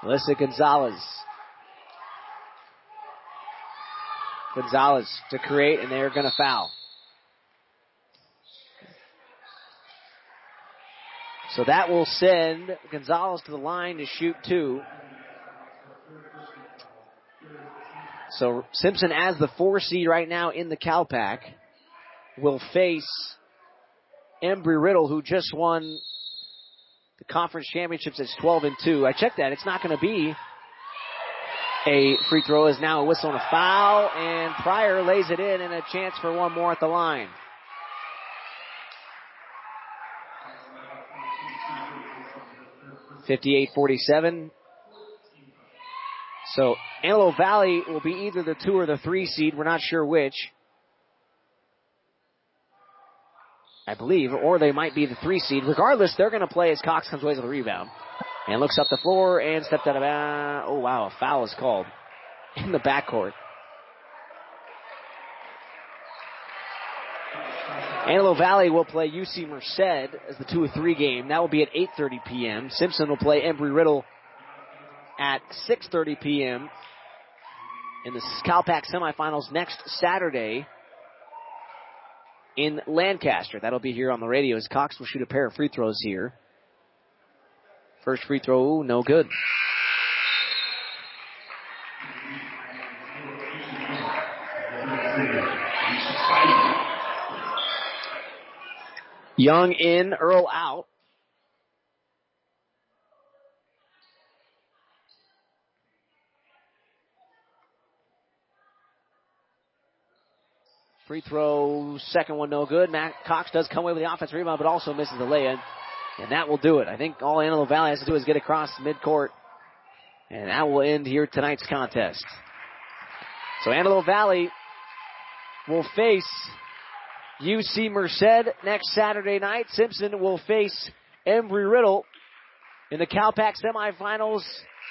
Alyssa Gonzalez. Gonzalez to create, and they're going to foul. So that will send Gonzalez to the line to shoot 2. So Simpson, as the 4 seed right now in the CalPAC, will face Embry-Riddle, who just won the conference championships at 12-2. I checked that. It's not going to be a free throw, is now a whistle and a foul, and Pryor lays it in and a chance for one more at the line. (58-47). So Antelope Valley will be either the 2 or the 3 seed. We're not sure which, I believe, or they might be the 3 seed. Regardless, they're going to play as Cox comes away with the rebound. And looks up the floor and stepped out of bounds. Oh, wow, a foul is called in the backcourt. Antelope Valley will play UC Merced as the 2-3 game. That will be at 8:30 p.m. Simpson will play Embry-Riddle at 6:30 p.m. in the CalPAC semifinals next Saturday in Lancaster. That'll be here on the radio as Cox will shoot a pair of free throws here. First free throw, no good. Young in, Earl out. Free throw, second one no good. Matt Cox does come away with the offensive rebound, but also misses the lay-in. And that will do it. I think all Antelope Valley has to do is get across midcourt. And that will end here tonight's contest. So Antelope Valley will face UC Merced next Saturday night. Simpson will face Embry-Riddle in the CalPAC semifinals.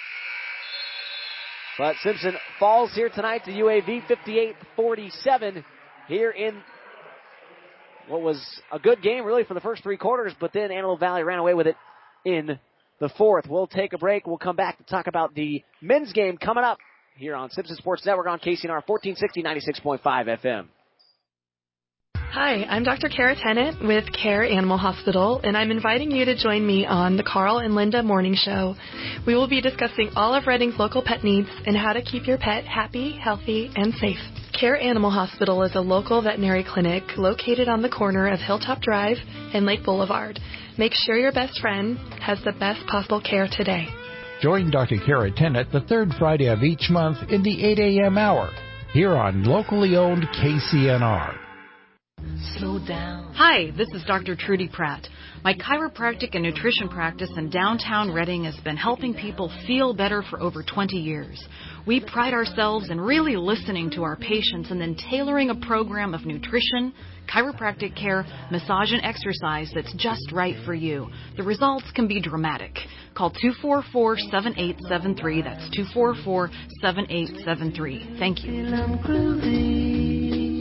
But Simpson falls here tonight to UAV 58-47 here in what was a good game really for the first 3 quarters, but then Antelope Valley ran away with it in the 4th. We'll take a break. We'll come back to talk about the men's game coming up here on Simpson Sports Network on KCNR 1460, 96.5 FM. Hi, I'm Dr. Kara Tennant with Care Animal Hospital, and I'm inviting you to join me on the Carl and Linda Morning Show. We will be discussing all of Reading's local pet needs and how to keep your pet happy, healthy, and safe. Care Animal Hospital is a local veterinary clinic located on the corner of Hilltop Drive and Lake Boulevard. Make sure your best friend has the best possible care today. Join Dr. Kara Tennant the 3rd Friday of each month in the 8 a.m. hour here on locally owned KCNR. Slow down. Hi, this is Dr. Trudy Pratt. My chiropractic and nutrition practice in downtown Reading has been helping people feel better for over 20 years. We pride ourselves in really listening to our patients and then tailoring a program of nutrition, chiropractic care, massage, and exercise that's just right for you. The results can be dramatic. Call 244-7873. That's 244-7873. Thank you.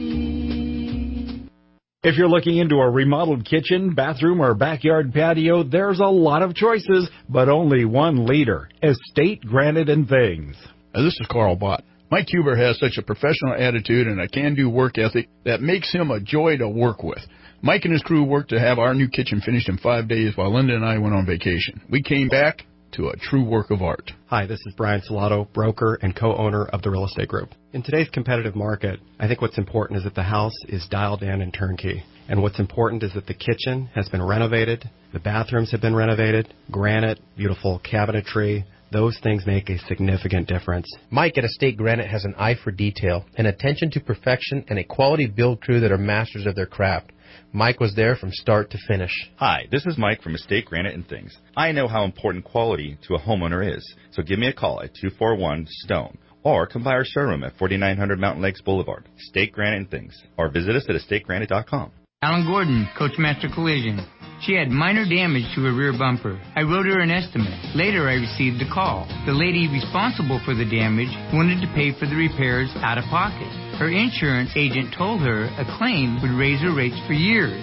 If you're looking into a remodeled kitchen, bathroom, or backyard patio, there's a lot of choices, but only one leader, Estate Granite and Things. This is Carl Bott. Mike Huber has such a professional attitude and a can-do work ethic that makes him a joy to work with. Mike and his crew worked to have our new kitchen finished in 5 days while Linda and I went on vacation. We came back to a true work of art. Hi, this is Brian Salato, broker and co-owner of the Real Estate Group. In today's competitive market, I think what's important is that the house is dialed in and turnkey. And what's important is that the kitchen has been renovated, the bathrooms have been renovated, granite, beautiful cabinetry. Those things make a significant difference. Mike at Estate Granite has an eye for detail, an attention to perfection, and a quality build crew that are masters of their craft. Mike was there from start to finish. Hi, this is Mike from Estate Granite and Things. I know how important quality to a homeowner is, so give me a call at 241-STONE or come by our showroom at 4900 Mountain Lakes Boulevard, Estate Granite and Things, or visit us at estategranite.com. Alan Gordon, Coachmaster Collision. She had minor damage to her rear bumper. I wrote her an estimate. Later, I received a call. The lady responsible for the damage wanted to pay for the repairs out of pocket. Her insurance agent told her a claim would raise her rates for years.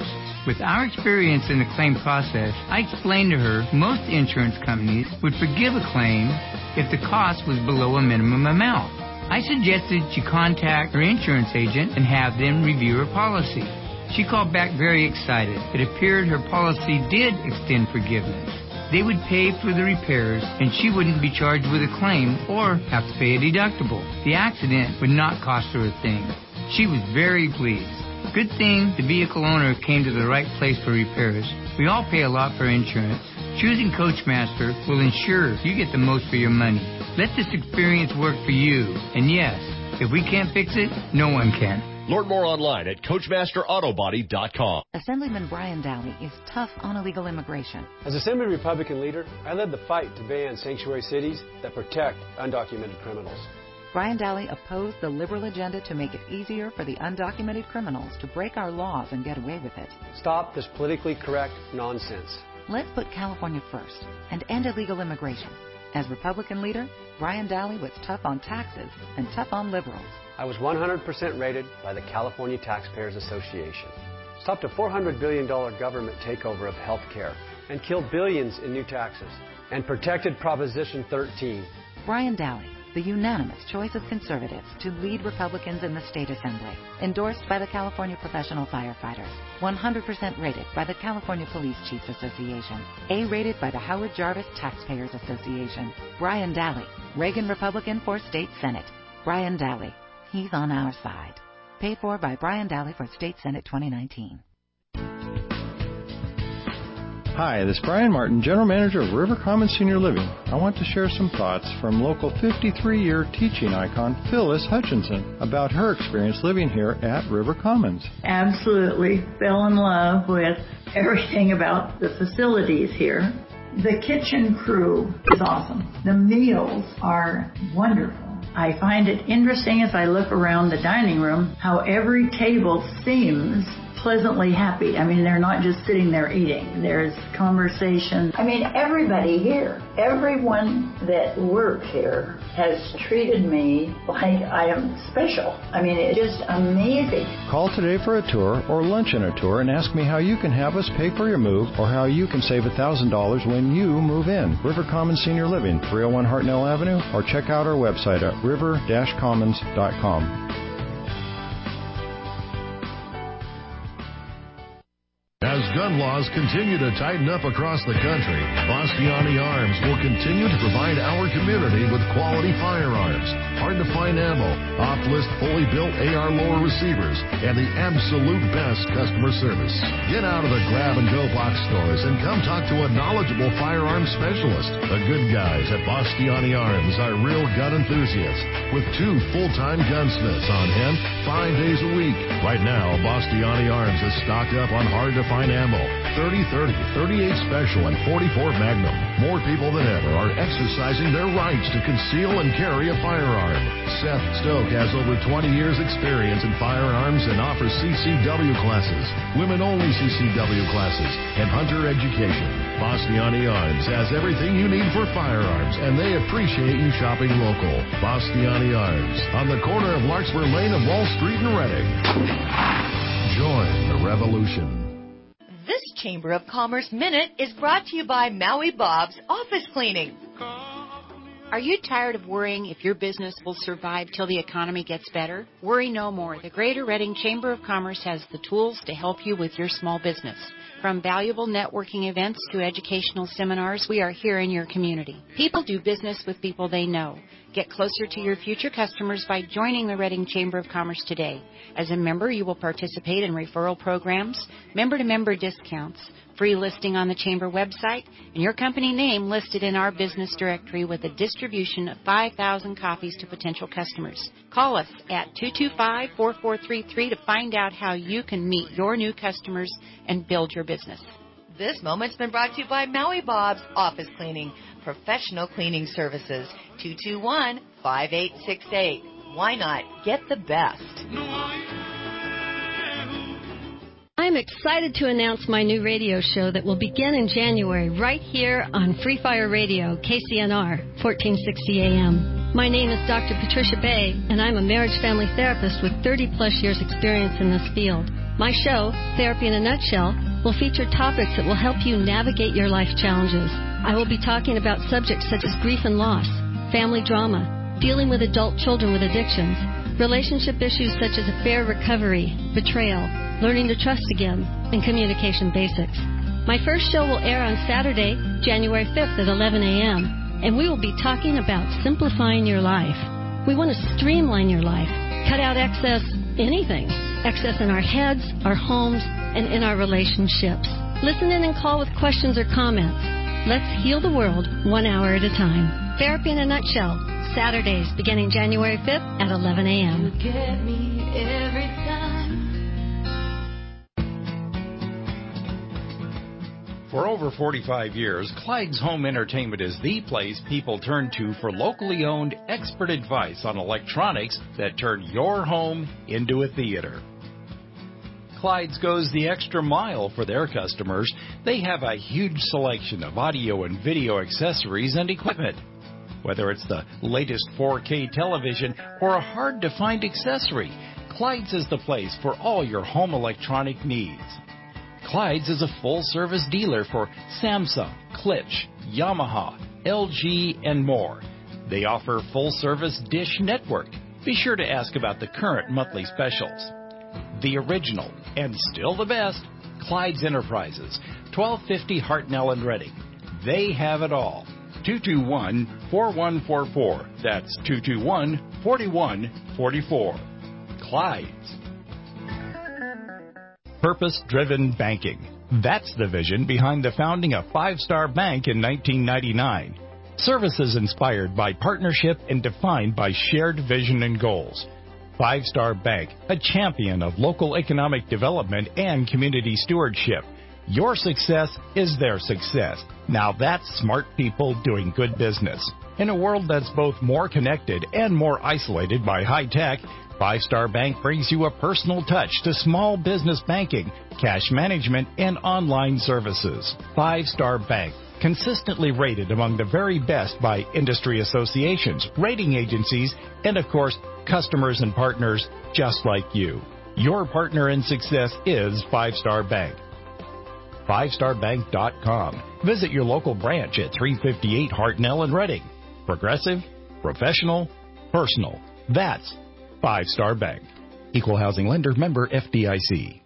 With our experience in the claim process, I explained to her most insurance companies would forgive a claim if the cost was below a minimum amount. I suggested she contact her insurance agent and have them review her policy. She called back very excited. It appeared her policy did extend forgiveness. They would pay for the repairs, and she wouldn't be charged with a claim or have to pay a deductible. The accident would not cost her a thing. She was very pleased. Good thing the vehicle owner came to the right place for repairs. We all pay a lot for insurance. Choosing Coachmaster will ensure you get the most for your money. Let this experience work for you. And yes, if we can't fix it, no one can. Learn more online at CoachmasterAutobody.com. Assemblyman Brian Daly is tough on illegal immigration. As Assembly Republican leader, I led the fight to ban sanctuary cities that protect undocumented criminals. Brian Daly opposed the liberal agenda to make it easier for the undocumented criminals to break our laws and get away with it. Stop this politically correct nonsense. Let's put California first and end illegal immigration. As Republican leader, Brian Daly was tough on taxes and tough on liberals. I was 100% rated by the California Taxpayers Association. Stopped a $400 billion government takeover of health care and killed billions in new taxes and protected Proposition 13. Brian Daly, the unanimous choice of conservatives to lead Republicans in the state assembly. Endorsed by the California Professional Firefighters. 100% rated by the California Police Chiefs Association. A-rated by the Howard Jarvis Taxpayers Association. Brian Daly, Reagan Republican for State Senate. Brian Daly, he's on our side. Paid for by Brian Daly for State Senate 2019. Hi, this is Brian Martin, General Manager of River Commons Senior Living. I want to share some thoughts from local 53-year teaching icon Phyllis Hutchinson about her experience living here at River Commons. Absolutely fell in love with everything about the facilities here. The kitchen crew is awesome. The meals are wonderful. I find it interesting as I look around the dining room how every table seems pleasantly happy. I mean, they're not just sitting there eating. There's conversation. I mean, everybody here, everyone that works here has treated me like I am special. I mean, it's just amazing. Call today for a tour or lunch and a tour and ask me how you can have us pay for your move or how you can save $1,000 when you move in. River Commons Senior Living, 301 Hartnell Avenue, or check out our website at river-commons.com. As gun laws continue to tighten up across the country, Bastiani Arms will continue to provide our community with quality firearms, hard-to-find ammo, off-list fully built AR lower receivers, and the absolute best customer service. Get out of the grab-and-go box stores and come talk to a knowledgeable firearms specialist. The good guys at Bastiani Arms are real gun enthusiasts with 2 full-time gunsmiths on hand 5 days a week. Right now, Bastiani Arms is stocked up on hard-to-find ammo, 30-30, 38 Special, and 44 Magnum. More people than ever are exercising their rights to conceal and carry a firearm. Seth Stoke has over 20 years experience in firearms and offers CCW classes, women-only CCW classes, and hunter education. Bastiani Arms has everything you need for firearms, and they appreciate you shopping local. Bastiani Arms, on the corner of Larkspur Lane and Wall Street in Reading. Join the revolution. This Chamber of Commerce Minute is brought to you by Maui Bob's Office Cleaning. Are you tired of worrying if your business will survive till the economy gets better? Worry no more. The Greater Reading Chamber of Commerce has the tools to help you with your small business. From valuable networking events to educational seminars, we are here in your community. People do business with people they know. Get closer to your future customers by joining the Reading Chamber of Commerce today. As a member, you will participate in referral programs, member-to-member discounts, free listing on the Chamber website, and your company name listed in our business directory with a distribution of 5,000 copies to potential customers. Call us at 225-4433 to find out how you can meet your new customers and build your business. This moment's been brought to you by Maui Bob's Office Cleaning, professional cleaning services, 221-5868. Why not get the best? I'm excited to announce my new radio show that will begin in January right here on Free Fire Radio, KCNR, 1460 AM. My name is Dr. Patricia Bay, and I'm a marriage family therapist with 30-plus years experience in this field. My show, Therapy in a Nutshell, will feature topics that will help you navigate your life challenges. I will be talking about subjects such as grief and loss, family drama, dealing with adult children with addictions, relationship issues such as affair recovery, betrayal, learning to trust again, and communication basics. My first show will air on Saturday, January 5th at 11 a.m., and we will be talking about simplifying your life. We want to streamline your life, cut out excess anything, excess in our heads, our homes, and in our relationships. Listen in and call with questions or comments. Let's heal the world 1 hour at a time. Therapy in a Nutshell, Saturdays beginning January 5th at 11 a.m. You get me every time. For over 45 years, Clyde's Home Entertainment is the place people turn to for locally owned expert advice on electronics that turn your home into a theater. Clyde's goes the extra mile for their customers. They have a huge selection of audio and video accessories and equipment. Whether it's the latest 4K television or a hard-to-find accessory, Clyde's is the place for all your home electronic needs. Clyde's is a full-service dealer for Samsung, Klipsch, Yamaha, LG, and more. They offer full-service Dish Network. Be sure to ask about the current monthly specials. The original, and still the best, Clyde's Enterprises, 1250 Hartnell and Reading. They have it all. 221-4144. That's 221-4144. Clyde's. Purpose-driven banking. That's the vision behind the founding of Five Star Bank in 1999. Services inspired by partnership and defined by shared vision and goals. Five Star Bank, a champion of local economic development and community stewardship. Your success is their success. Now that's smart people doing good business. In a world that's both more connected and more isolated by high tech, Five Star Bank brings you a personal touch to small business banking, cash management, and online services. Five Star Bank, consistently rated among the very best by industry associations, rating agencies, and of course, customers and partners just like you. Your partner in success is Five Star Bank. FiveStarBank.com. Visit your local branch at 358 Hartnell and Reading. Progressive, professional, personal. That's Five Star Bank. Equal housing lender, member FDIC.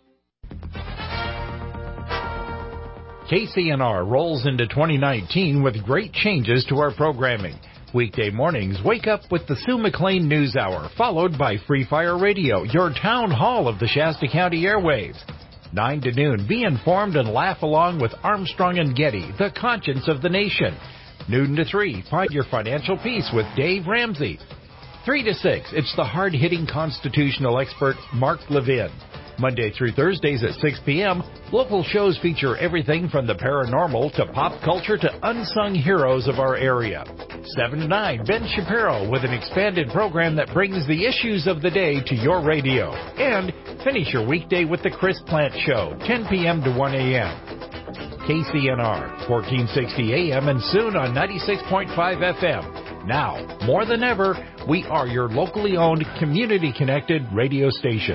KCNR rolls into 2019 with great changes to our programming. Weekday mornings, wake up with the Sue McLean News Hour, followed by Free Fire Radio, your town hall of the Shasta County airwaves. 9 to noon, be informed and laugh along with Armstrong and Getty, the conscience of the nation. Noon to 3, find your financial peace with Dave Ramsey. 3 to 6, it's the hard-hitting constitutional expert Mark Levin. Monday through Thursdays at 6 p.m., local shows feature everything from the paranormal to pop culture to unsung heroes of our area. 7 to 9, Ben Shapiro with an expanded program that brings the issues of the day to your radio. And finish your weekday with the Chris Plant Show, 10 p.m. to 1 a.m. KCNR, 1460 a.m. and soon on 96.5 FM. Now, more than ever, we are your locally owned, community-connected radio station.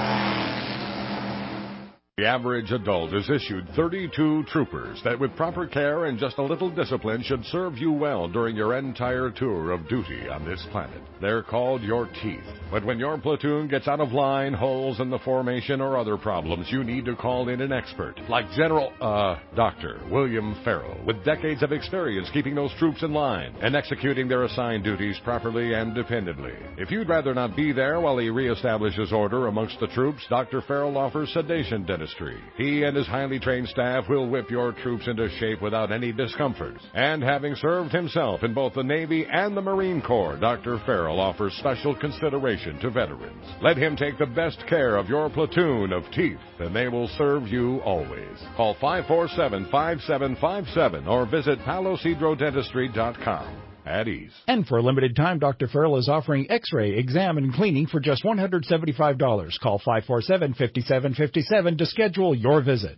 The average adult is issued 32 troopers that with proper care and just a little discipline should serve you well during your entire tour of duty on this planet. They're called your teeth. But when your platoon gets out of line, holes in the formation, or other problems, you need to call in an expert like Dr. William Farrell, with decades of experience keeping those troops in line and executing their assigned duties properly and dependably. If you'd rather not be there while he reestablishes order amongst the troops, Dr. Farrell offers sedation dentistry. He and his highly trained staff will whip your troops into shape without any discomfort. And having served himself in both the Navy and the Marine Corps, Dr. Farrell offers special consideration to veterans. Let him take the best care of your platoon of teeth, and they will serve you always. Call 547-5757 or visit PaloCedroDentistry.com. At ease. And for a limited time, Dr. Farrell is offering X-ray, exam, and cleaning for just $175. Call 547-5757 to schedule your visit.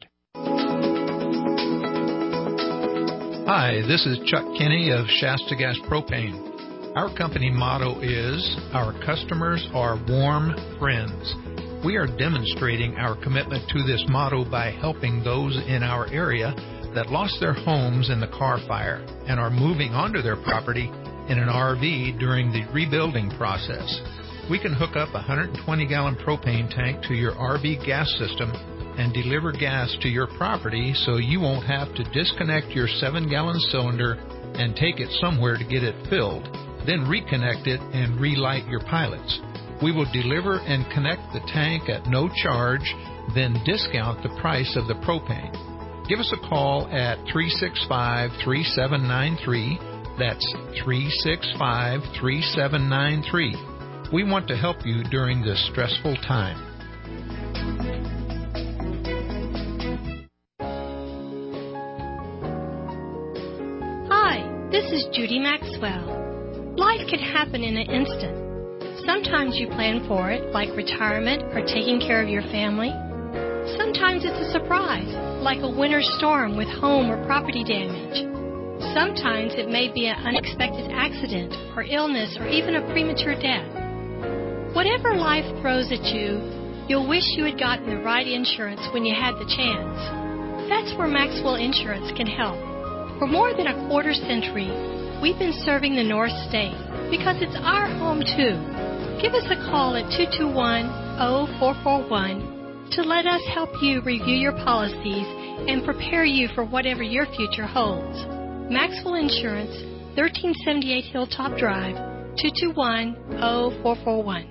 Hi, this is Chuck Kinney of Shasta Gas Propane. Our company motto is, our customers are warm friends. We are demonstrating our commitment to this motto by helping those in our area that lost their homes in the Carr fire and are moving onto their property in an RV during the rebuilding process. We can hook up a 120-gallon propane tank to your RV gas system and deliver gas to your property so you won't have to disconnect your 7-gallon cylinder and take it somewhere to get it filled, then reconnect it and relight your pilots. We will deliver and connect the tank at no charge, then discount the price of the propane. Give us a call at 365-3793. That's 365-3793. We want to help you during this stressful time. Hi, this is Judy Maxwell. Life can happen in an instant. Sometimes you plan for it, like retirement or taking care of your family. Sometimes it's a surprise, like a winter storm with home or property damage. Sometimes it may be an unexpected accident or illness or even a premature death. Whatever life throws at you, you'll wish you had gotten the right insurance when you had the chance. That's where Maxwell Insurance can help. For more than a quarter century, we've been serving the North State because it's our home too. Give us a call at 221-0441 to let us help you review your policies and prepare you for whatever your future holds. Maxwell Insurance, 1378 Hilltop Drive, 221-0441.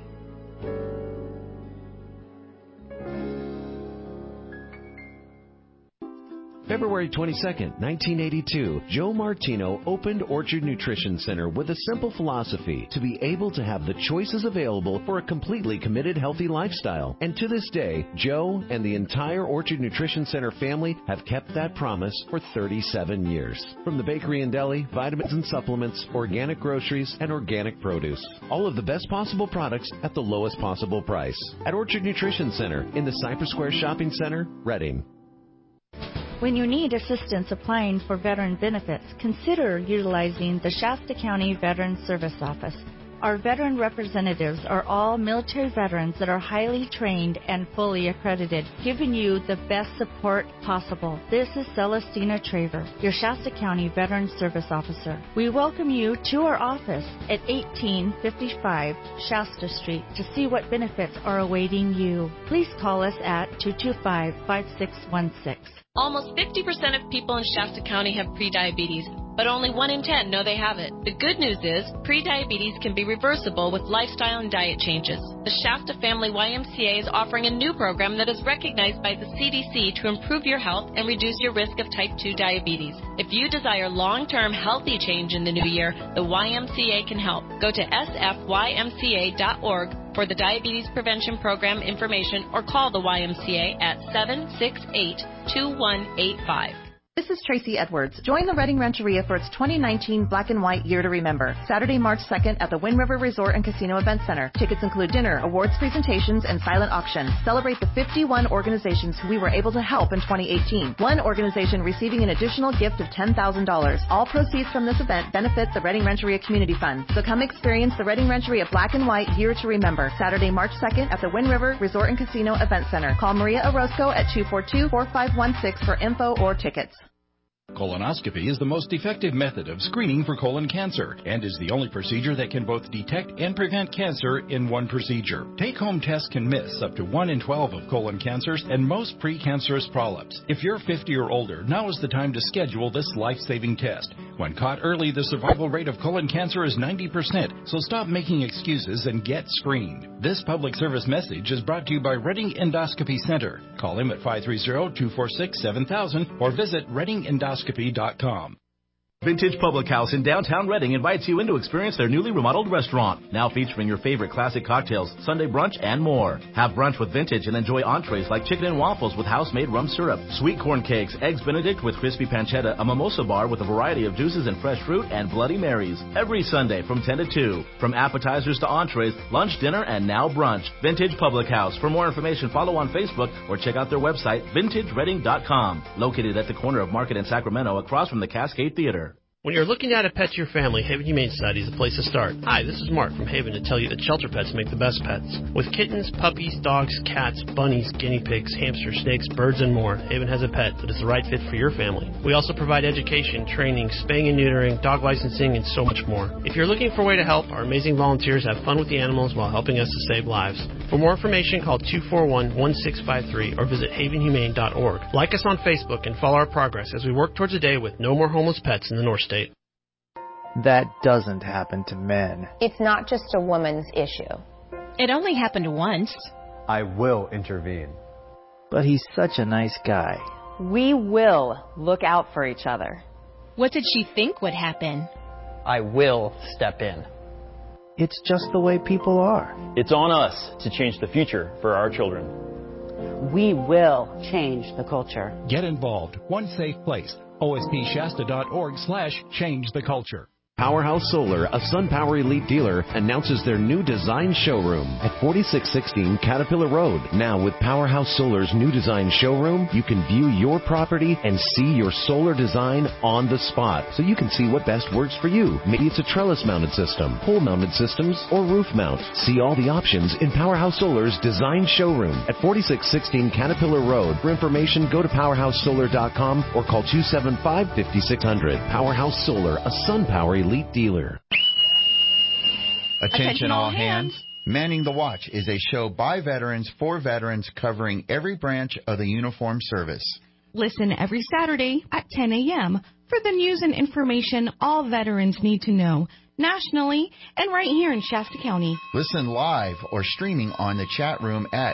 February 22nd, 1982, Joe Martino opened Orchard Nutrition Center with a simple philosophy: to be able to have the choices available for a completely committed, healthy lifestyle. And to this day, Joe and the entire Orchard Nutrition Center family have kept that promise for 37 years. From the bakery and deli, vitamins and supplements, organic groceries, and organic produce. All of the best possible products at the lowest possible price. At Orchard Nutrition Center in the Cypress Square Shopping Center, Reading. When you need assistance applying for veteran benefits, consider utilizing the Shasta County Veteran Service Office. Our veteran representatives are all military veterans that are highly trained and fully accredited, giving you the best support possible. This is Celestina Traver, your Shasta County Veteran Service Officer. We welcome you to our office at 1855 Shasta Street to see what benefits are awaiting you. Please call us at 225-5616. Almost 50% of people in Shasta County have prediabetes, but only 1 in 10 know they have it. The good news is prediabetes can be reversible with lifestyle and diet changes. The Shasta Family YMCA is offering a new program that is recognized by the CDC to improve your health and reduce your risk of type 2 diabetes. If you desire long-term healthy change in the new year, the YMCA can help. Go to sfymca.org for the Diabetes Prevention Program information or call the YMCA at 768-2185. This is Tracy Edwards. Join the Reading Rancheria for its 2019 Black and White Year to Remember, Saturday, March 2nd at the Wind River Resort and Casino Event Center. Tickets include dinner, awards presentations, and silent auction. Celebrate the 51 organizations who we were able to help in 2018. One organization receiving an additional gift of $10,000. All proceeds from this event benefit the Reading Rancheria Community Fund. So come experience the Reading Rancheria Black and White Year to Remember, Saturday, March 2nd at the Wind River Resort and Casino Event Center. Call Maria Orozco at 242-4516 for info or tickets. Colonoscopy is the most effective method of screening for colon cancer and is the only procedure that can both detect and prevent cancer in one procedure. Take-home tests can miss up to 1 in 12 of colon cancers and most precancerous polyps. If you're 50 or older, now is the time to schedule this life-saving test. When caught early, the survival rate of colon cancer is 90%, so stop making excuses and get screened. This public service message is brought to you by Reading Endoscopy Center. Call him at 530-246-7000 or visit readingendoscopy.com. Vintage Public House in downtown Reading invites you in to experience their newly remodeled restaurant, now featuring your favorite classic cocktails, Sunday brunch, and more. Have brunch with Vintage and enjoy entrees like chicken and waffles with house-made rum syrup, sweet corn cakes, eggs Benedict with crispy pancetta, a mimosa bar with a variety of juices and fresh fruit, and Bloody Marys. Every Sunday from 10 to 2. From appetizers to entrees, lunch, dinner, and now brunch. Vintage Public House. For more information, follow on Facebook or check out their website, vintagereading.com. Located at the corner of Market and Sacramento across from the Cascade Theater. When you're looking at a pet to your family, Haven Humane Society is the place to start. Hi, this is Mark from Haven to tell you that shelter pets make the best pets. With kittens, puppies, dogs, cats, bunnies, guinea pigs, hamsters, snakes, birds, and more, Haven has a pet that is the right fit for your family. We also provide education, training, spaying and neutering, dog licensing, and so much more. If you're looking for a way to help, our amazing volunteers have fun with the animals while helping us to save lives. For more information, call 241-1653 or visit havenhumane.org. Like us on Facebook and follow our progress as we work towards a day with no more homeless pets in the North State. That doesn't happen to men. It's not just a woman's issue. It only happened once. I will intervene. But he's such a nice guy. We will look out for each other. What did she think would happen? I will step in. It's just the way people are. It's on us to change the future for our children. We will change the culture. Get involved. One safe place. OSPShasta.org/change the culture. Powerhouse Solar, a SunPower Elite dealer, announces their new design showroom at 4616 Caterpillar Road. Now, with Powerhouse Solar's new design showroom, you can view your property and see your solar design on the spot, so you can see what best works for you. Maybe it's a trellis-mounted system, pole-mounted systems, or roof mount. See all the options in Powerhouse Solar's design showroom at 4616 Caterpillar Road. For information, go to powerhousesolar.com or call 275-5600. Powerhouse Solar, a SunPower Elite dealer. Attention all hands. Manning the Watch is a show by veterans for veterans covering every branch of the uniformed service. Listen every Saturday at 10 a.m. for the news and information all veterans need to know, nationally and right here in Shasta County. Listen live or streaming on the chat room at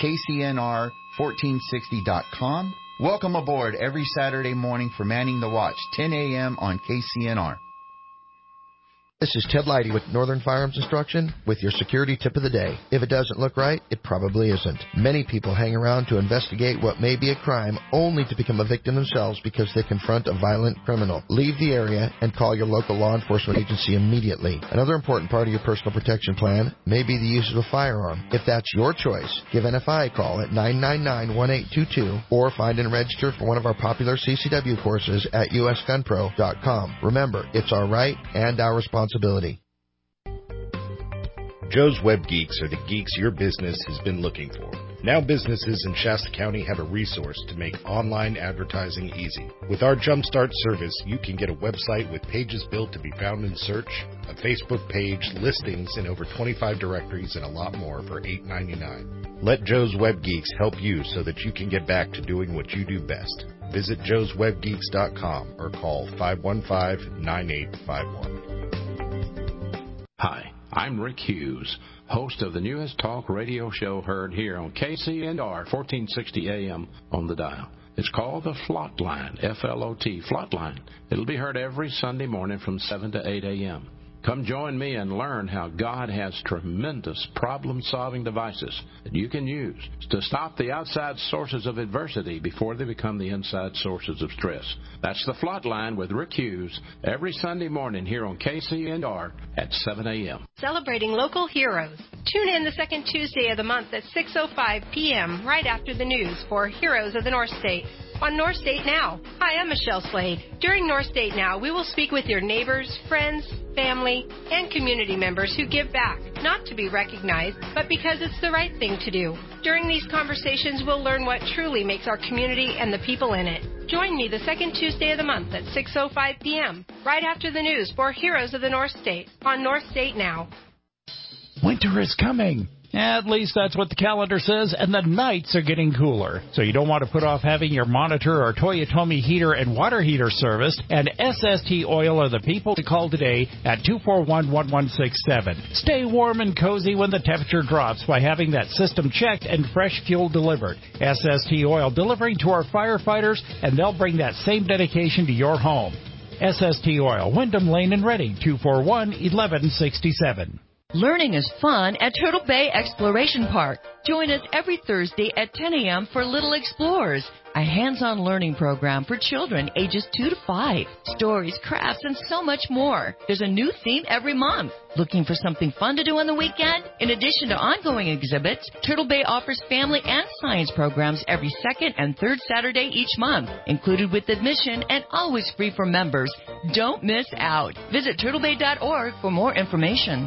KCNR1460.com. Welcome aboard every Saturday morning for Manning the Watch, 10 a.m. on KCNR. This is Ted Leidy with Northern Firearms Instruction with your security tip of the day. If it doesn't look right, it probably isn't. Many people hang around to investigate what may be a crime only to become a victim themselves because they confront a violent criminal. Leave the area and call your local law enforcement agency immediately. Another important part of your personal protection plan may be the use of a firearm. If that's your choice, give NFI a call at 999-1822 or find and register for one of our popular CCW courses at usgunpro.com. Remember, it's our right and our responsibility. Joe's Web Geeks are the geeks your business has been looking for. Now businesses in Shasta County have a resource to make online advertising easy. With our Jumpstart service, you can get a website with pages built to be found in search, a Facebook page, listings in over 25 directories, and a lot more for $8.99. Let Joe's Web Geeks help you so that you can get back to doing what you do best. Visit joeswebgeeks.com or call 515-9851. Hi, I'm Rick Hughes, host of the newest talk radio show heard here on KCNR 1460 AM on the dial. It's called the Flot Line, F-L-O-T, Flot Line. It'll be heard every Sunday morning from 7 to 8 a.m. Come join me and learn how God has tremendous problem-solving devices that you can use to stop the outside sources of adversity before they become the inside sources of stress. That's the Flot Line with Rick Hughes every Sunday morning here on KCNR at 7 a.m. Celebrating local heroes. Tune in the second Tuesday of the month at 6:05 p.m. right after the news for Heroes of the North State on North State Now. Hi, I'm Michelle Slade. During North State Now, we will speak with your neighbors, friends, family, and community members who give back, not to be recognized, but because it's the right thing to do. During these conversations, we'll learn what truly makes our community and the people in it. Join me the second Tuesday of the month at 6:05 p.m. right after the news for Heroes of the North State on North State Now. Winter is coming. At least that's what the calendar says, and the nights are getting cooler. So you don't want to put off having your monitor or Toyotomi heater and water heater serviced, and SST Oil are the people to call today at 241-1167. Stay warm and cozy when the temperature drops by having that system checked and fresh fuel delivered. SST Oil delivering to our firefighters, and they'll bring that same dedication to your home. SST Oil, Wyndham Lane and Reading, 241-1167. Learning is fun at Turtle Bay Exploration Park. Join us every Thursday at 10 a.m. for Little Explorers, a hands-on learning program for children ages 2 to 5. Stories, crafts, and so much more. There's a new theme every month. Looking for something fun to do on the weekend? In addition to ongoing exhibits, Turtle Bay offers family and science programs every second and third Saturday each month, included with admission and always free for members. Don't miss out. Visit turtlebay.org for more information.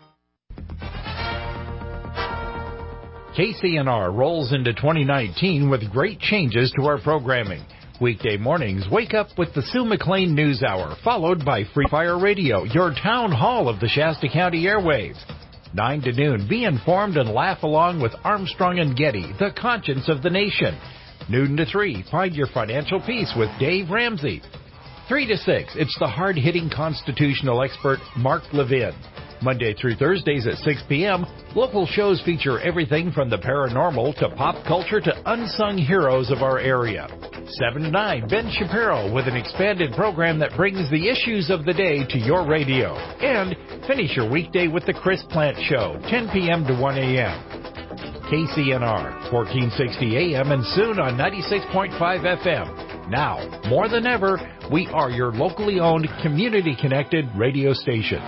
KCNR rolls into 2019 with great changes to our programming. Weekday mornings, wake up with the Sue McLean News Hour, followed by Free Fire Radio, your town hall of the Shasta County airwaves. 9 to noon, be informed and laugh along with Armstrong and Getty, the conscience of the nation. Noon to 3, find your financial peace with Dave Ramsey. 3 to 6, it's the hard-hitting constitutional expert Mark Levin. Monday through Thursdays at 6 p.m., local shows feature everything from the paranormal to pop culture to unsung heroes of our area. 7 to 9, Ben Shapiro with an expanded program that brings the issues of the day to your radio. And finish your weekday with the Chris Plant Show, 10 p.m. to 1 a.m. KCNR, 1460 a.m. and soon on 96.5 FM. Now, more than ever, we are your locally owned, community-connected radio station.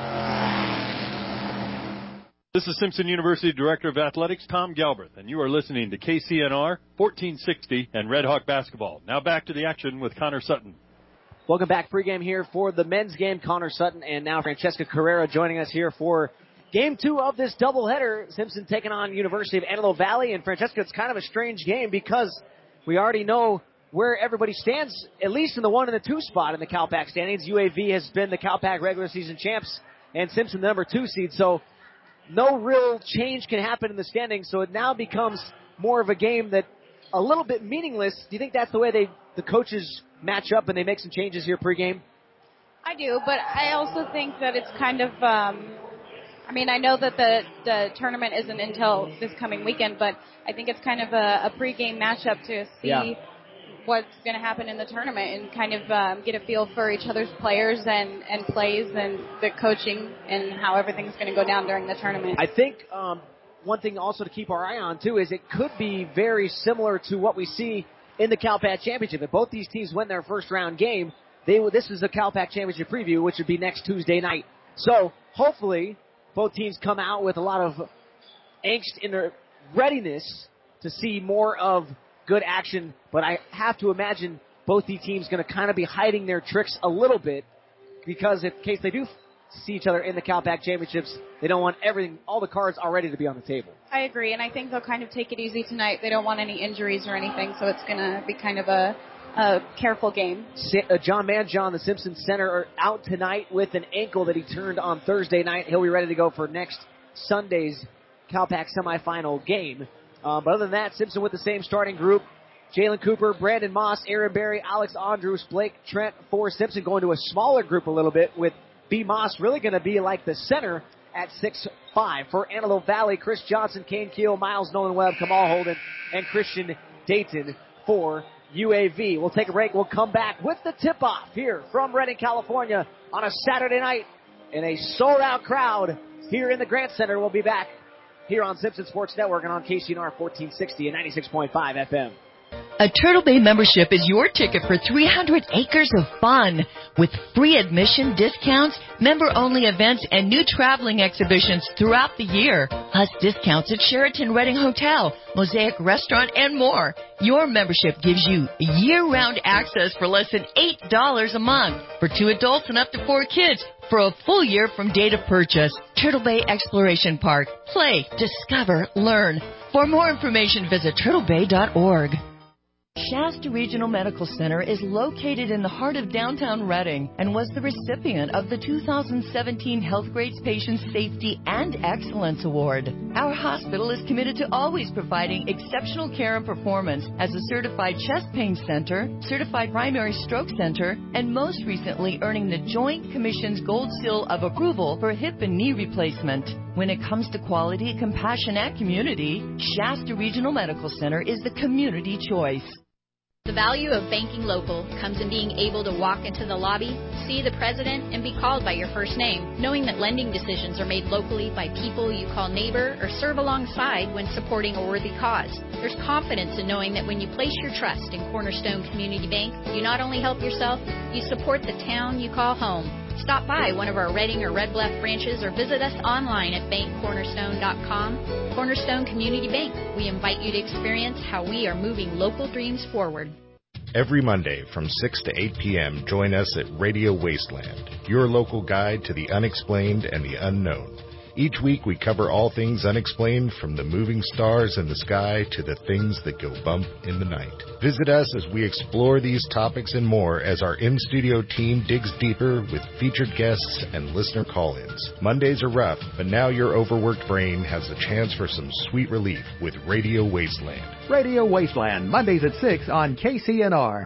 This is Simpson University Director of Athletics, Tom Galbraith, and you are listening to KCNR 1460 and Red Hawk Basketball. Now back to the action with Connor Sutton. Welcome back. Pregame here for the men's game. Connor Sutton and now Francesca Carrera joining us here for Game 2 of this doubleheader. Simpson taking on University of Antelope Valley. And Francesca, it's kind of a strange game because we already know where everybody stands, at least in the 1 and the 2 spot in the CalPAC standings. UAV has been the CalPAC regular season champs and Simpson the number 2 seed. So no real change can happen in the standings, so it now becomes more of a game that a little bit meaningless. Do you think that's the way the coaches match up and they make some changes here pregame? I do, but I also think that it's kind of, I know that the tournament isn't until this coming weekend, but I think it's kind of a pregame matchup to see what's going to happen in the tournament and kind of get a feel for each other's players and plays and the coaching and how everything's going to go down during the tournament. I think one thing also to keep our eye on, too, is it could be very similar to what we see in the CalPAC Championship. If both these teams win their first-round game, this is the CalPAC Championship preview, which would be next Tuesday night. So hopefully both teams come out with a lot of angst in their readiness to see more of good action, but I have to imagine both these teams going to kind of be hiding their tricks a little bit because in case they do see each other in the CalPAC Championships, they don't want all the cards already to be on the table. I agree, and I think they'll kind of take it easy tonight. They don't want any injuries or anything, so it's going to be kind of a careful game. John Manjon, the Simpson center, are out tonight with an ankle that he turned on Thursday night. He'll be ready to go for next Sunday's CalPAC semifinal game. But other than that, Simpson with the same starting group. Jalen Cooper, Brandon Moss, Aaron Berry, Alex Andrews, Blake Trent for Simpson, going to a smaller group a little bit with B. Moss really going to be like the center at 6'5". For Antelope Valley, Chris Johnson, Kane Keel, Miles Nolan Webb, Kamal Holden, and Christian Dayton for UAV. We'll take a break. We'll come back with the tip-off here from Redding, California on a Saturday night in a sold-out crowd here in the Grant Center. We'll be back here on Simpson Sports Network and on KCNR 1460 and 96.5 FM. A Turtle Bay membership is your ticket for 300 acres of fun with free admission discounts, member-only events, and new traveling exhibitions throughout the year, plus discounts at Sheraton Redding Hotel, Mosaic Restaurant, and more. Your membership gives you year-round access for less than $8 a month for 2 adults and up to 4 kids for a full year from date of purchase. Turtle Bay Exploration Park. Play, discover, learn. For more information, visit turtlebay.org. Shasta Regional Medical Center is located in the heart of downtown Redding and was the recipient of the 2017 Healthgrades Patient Safety and Excellence Award. Our hospital is committed to always providing exceptional care and performance as a certified chest pain center, certified primary stroke center, and most recently earning the Joint Commission's Gold Seal of Approval for hip and knee replacement. When it comes to quality, compassion, and community, Shasta Regional Medical Center is the community choice. The value of banking local comes in being able to walk into the lobby, see the president, and be called by your first name, knowing that lending decisions are made locally by people you call neighbor or serve alongside when supporting a worthy cause. There's confidence in knowing that when you place your trust in Cornerstone Community Bank, you not only help yourself, you support the town you call home. Stop by one of our Reading or Red Bluff branches or visit us online at bankcornerstone.com. Cornerstone Community Bank. We invite you to experience how we are moving local dreams forward. Every Monday from 6 to 8 p.m., join us at Radio Wasteland, your local guide to the unexplained and the unknown. Each week we cover all things unexplained, from the moving stars in the sky to the things that go bump in the night. Visit us as we explore these topics and more as our in-studio team digs deeper with featured guests and listener call-ins. Mondays are rough, but now your overworked brain has a chance for some sweet relief with Radio Wasteland. Radio Wasteland, Mondays at 6 on KCNR.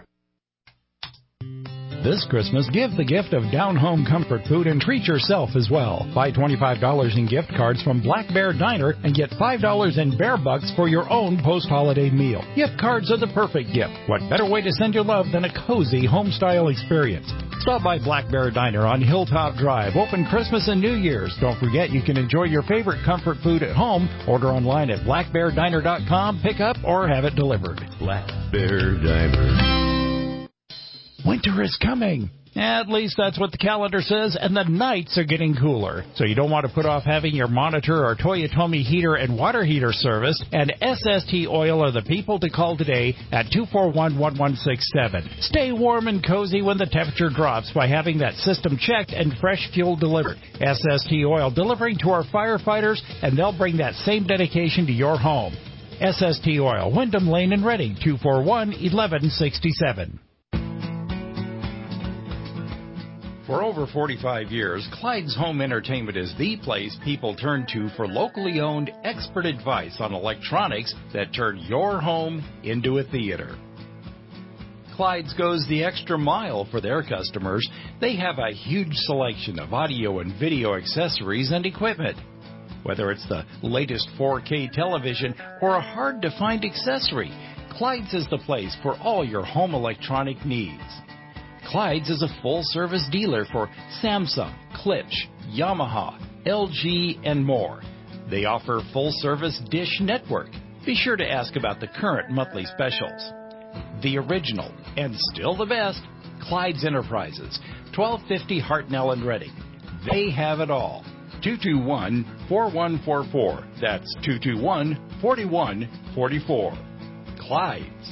This Christmas, give the gift of down-home comfort food and treat yourself as well. Buy $25 in gift cards from Black Bear Diner and get $5 in Bear Bucks for your own post-holiday meal. Gift cards are the perfect gift. What better way to send your love than a cozy home-style experience? Stop by Black Bear Diner on Hilltop Drive, open Christmas and New Year's. Don't forget you can enjoy your favorite comfort food at home. Order online at blackbeardiner.com, pick up, or have it delivered. Black Bear Diner. Winter is coming. At least that's what the calendar says, and the nights are getting cooler. So you don't want to put off having your monitor or Toyotomi heater and water heater serviced, and SST Oil are the people to call today at 241-1167. Stay warm and cozy when the temperature drops by having that system checked and fresh fuel delivered. SST Oil delivering to our firefighters, and they'll bring that same dedication to your home. SST Oil, Wyndham Lane in Reading, 241-1167. For over 45 years, Clyde's Home Entertainment is the place people turn to for locally owned expert advice on electronics that turn your home into a theater. Clyde's goes the extra mile for their customers. They have a huge selection of audio and video accessories and equipment. Whether it's the latest 4K television or a hard-to-find accessory, Clyde's is the place for all your home electronic needs. Clyde's is a full-service dealer for Samsung, Klipsch, Yamaha, LG, and more. They offer full-service Dish Network. Be sure to ask about the current monthly specials. The original, and still the best, Clyde's Enterprises, 1250 Hartnell and Reading. They have it all. 221-4144. That's 221-4144. Clyde's.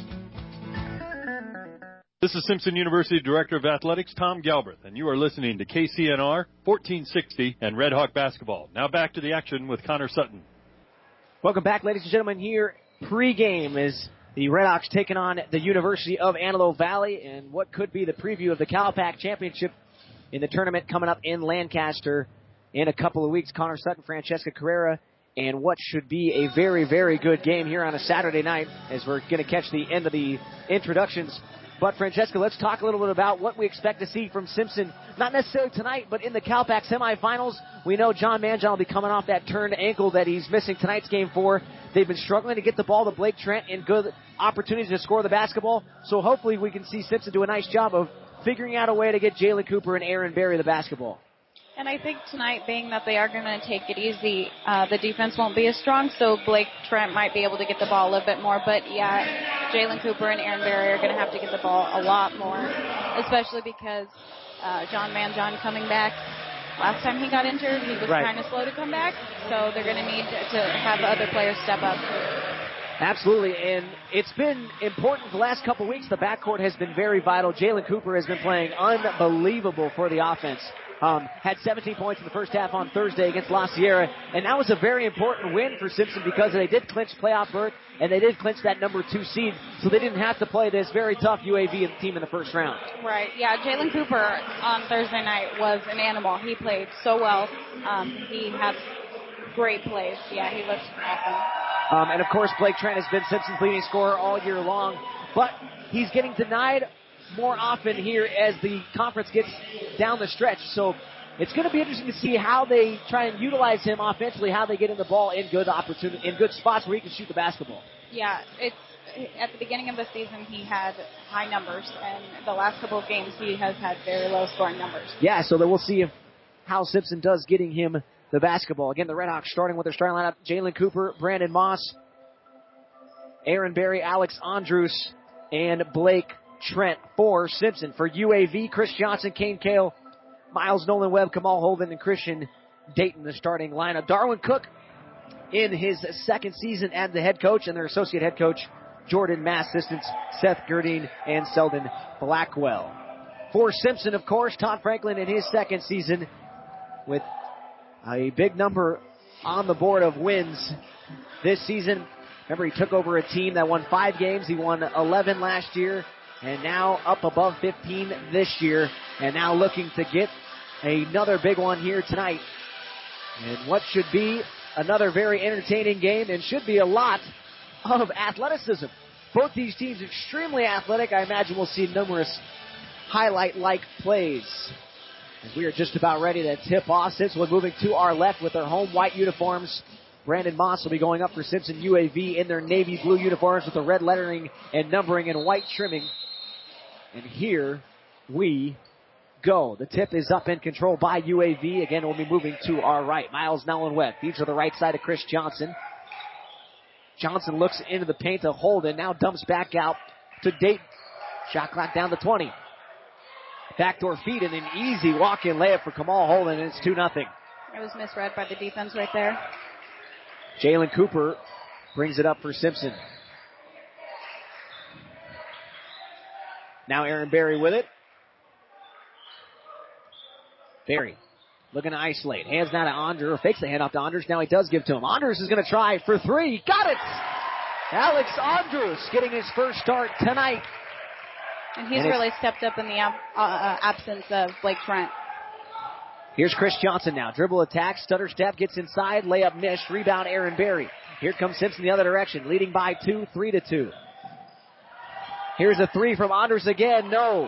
This is Simpson University Director of Athletics, Tom Galbraith, and you are listening to KCNR 1460 and Red Hawk Basketball. Now back to the action with Connor Sutton. Welcome back, ladies and gentlemen, here pregame is the Red Hawks taking on the University of Antelope Valley, and what could be the preview of the CalPAC Championship in the tournament coming up in Lancaster in a couple of weeks. Connor Sutton, Francesca Carrera, and what should be a very, very good game here on a Saturday night as we're going to catch the end of the introductions. But, Francesca, let's talk a little bit about what we expect to see from Simpson, not necessarily tonight, but in the CalPAC semifinals. We know John Manjon will be coming off that turned ankle that he's missing tonight's game for. They've been struggling to get the ball to Blake Trent and good opportunities to score the basketball. So hopefully we can see Simpson do a nice job of figuring out a way to get Jalen Cooper and Aaron Berry the basketball. And I think tonight, being that they are going to take it easy, the defense won't be as strong, so Blake Trent might be able to get the ball a little bit more. But, yeah, Jalen Cooper and Aaron Berry are going to have to get the ball a lot more, especially because John Manjon coming back. Last time he got injured, he was kind of slow to come back, so they're going to need to have other players step up. Absolutely, and it's been important the last couple weeks. The backcourt has been very vital. Jalen Cooper has been playing unbelievable for the offense. Had 17 points in the first half on Thursday against La Sierra, and that was a very important win for Simpson because they did clinch playoff berth, and they did clinch that number 2 seed, so they didn't have to play this very tough UAV team in the first round. Right, yeah, Jalen Cooper on Thursday night was an animal. He played so well. He had great plays. Yeah, he looked awesome. And, of course, Blake Trent has been Simpson's leading scorer all year long, but he's getting denied more often here as the conference gets down the stretch. So it's going to be interesting to see how they try and utilize him offensively, how they get him the ball in good spots where he can shoot the basketball. Yeah, at the beginning of the season, he had high numbers, and the last couple of games, he has had very low scoring numbers. Yeah, so then we'll see how Simpson does getting him the basketball. Again, the Redhawks starting with their starting lineup: Jalen Cooper, Brandon Moss, Aaron Berry, Alex Andrews, and Blake Trent. For Simpson, for UAV, Chris Johnson, Kane Kale, Miles Nolan Webb, Kamal Holden, and Christian Dayton, the starting lineup. Darwin Cook in his second season as the head coach, and their associate head coach, Jordan Mass, assistants Seth Gerdine and Selden Blackwell. For Simpson, of course, Todd Franklin in his second season with a big number on the board of wins this season. Remember, he took over a team that won 5 games. He won 11 last year, and now up above 15 this year, and now looking to get another big one here tonight. And what should be another very entertaining game, and should be a lot of athleticism. Both these teams extremely athletic. I imagine we'll see numerous highlight-like plays. As we are just about ready to tip off. Simpson moving to our left with their home white uniforms. Brandon Moss will be going up for Simpson UAV in their navy blue uniforms with the red lettering and numbering and white trimming. And here we go. The tip is up and controlled by UAV. Again, we'll be moving to our right. Miles Nolan Webb feeds to the right side of Chris Johnson. Johnson looks into the paint to Holden. Now dumps back out to Dayton. Shot clock down to 20. Backdoor feed and an easy walk-in layup for Kamal Holden, and it's 2-0. It was misread by the defense right there. Jalen Cooper brings it up for Simpson. Now Aaron Berry with it. Berry looking to isolate. Hands now to Andrews. Fakes the handoff to Andrews. Now he does give to him. Andrews is going to try for 3. Got it! Alex Andrews getting his first start tonight. And he's really stepped up in the absence of Blake Trent. Here's Chris Johnson now. Dribble attack, stutter step, gets inside, layup missed, rebound Aaron Berry. Here comes Simpson the other direction, leading by 2, 3-2. Here's a 3 from Andrews again, no.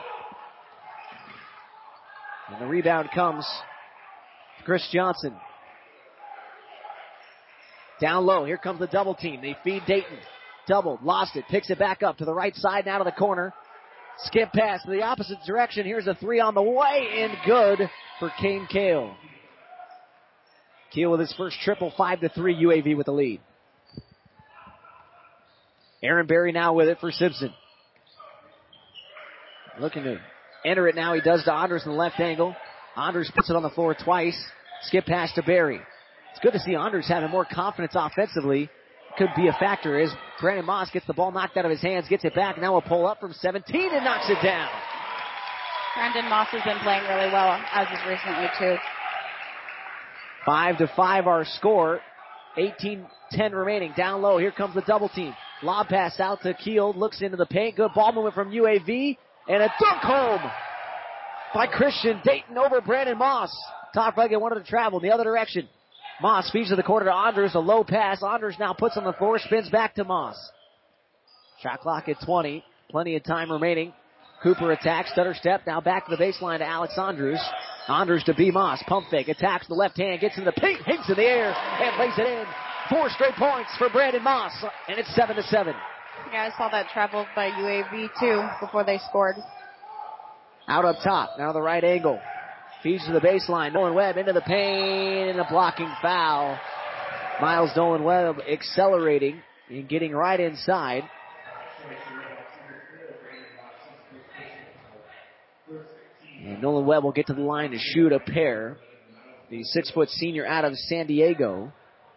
And the rebound comes to Chris Johnson. Down low, here comes the double team. They feed Dayton. Doubled, lost it, picks it back up to the right side, now to the corner. Skip pass to the opposite direction. Here's a 3 on the way, and good for Kane Kale. Keel with his first triple, 5-3, UAV with the lead. Aaron Berry now with it for Simpson. Looking to enter it now. He does to Andrews in the left angle. Andrews puts it on the floor twice. Skip pass to Berry. It's good to see Andrews having more confidence offensively. Could be a factor as Brandon Moss gets the ball knocked out of his hands, gets it back. Now a pull up from 17 and knocks it down. Brandon Moss has been playing really well as of recently too. 5-5 our score. 18-10 remaining. Down low. Here comes the double team. Lob pass out to Keel. Looks into the paint. Good ball movement from UAV. And a dunk home by Christian Dayton over Brandon Moss. Todd Franklin wanted to travel in the other direction. Moss feeds to the corner to Andrews. A low pass. Andrews now puts on the floor. Spins back to Moss. Shot clock at 20. Plenty of time remaining. Cooper attacks. Stutter step. Now back to the baseline to Alex Andrews. Andrews to B. Moss. Pump fake. Attacks the left hand. Gets in the paint. Hinks in the air. And lays it in. 4 straight points for Brandon Moss. And it's 7-7. Yeah, I saw that travel by UAV too before they scored. Out up top. Now the right angle. Feeds to the baseline. Nolan Webb into the paint and a blocking foul. Miles Nolan Webb accelerating and getting right inside. And Nolan Webb will get to the line to shoot a pair. The 6-foot senior out of San Diego.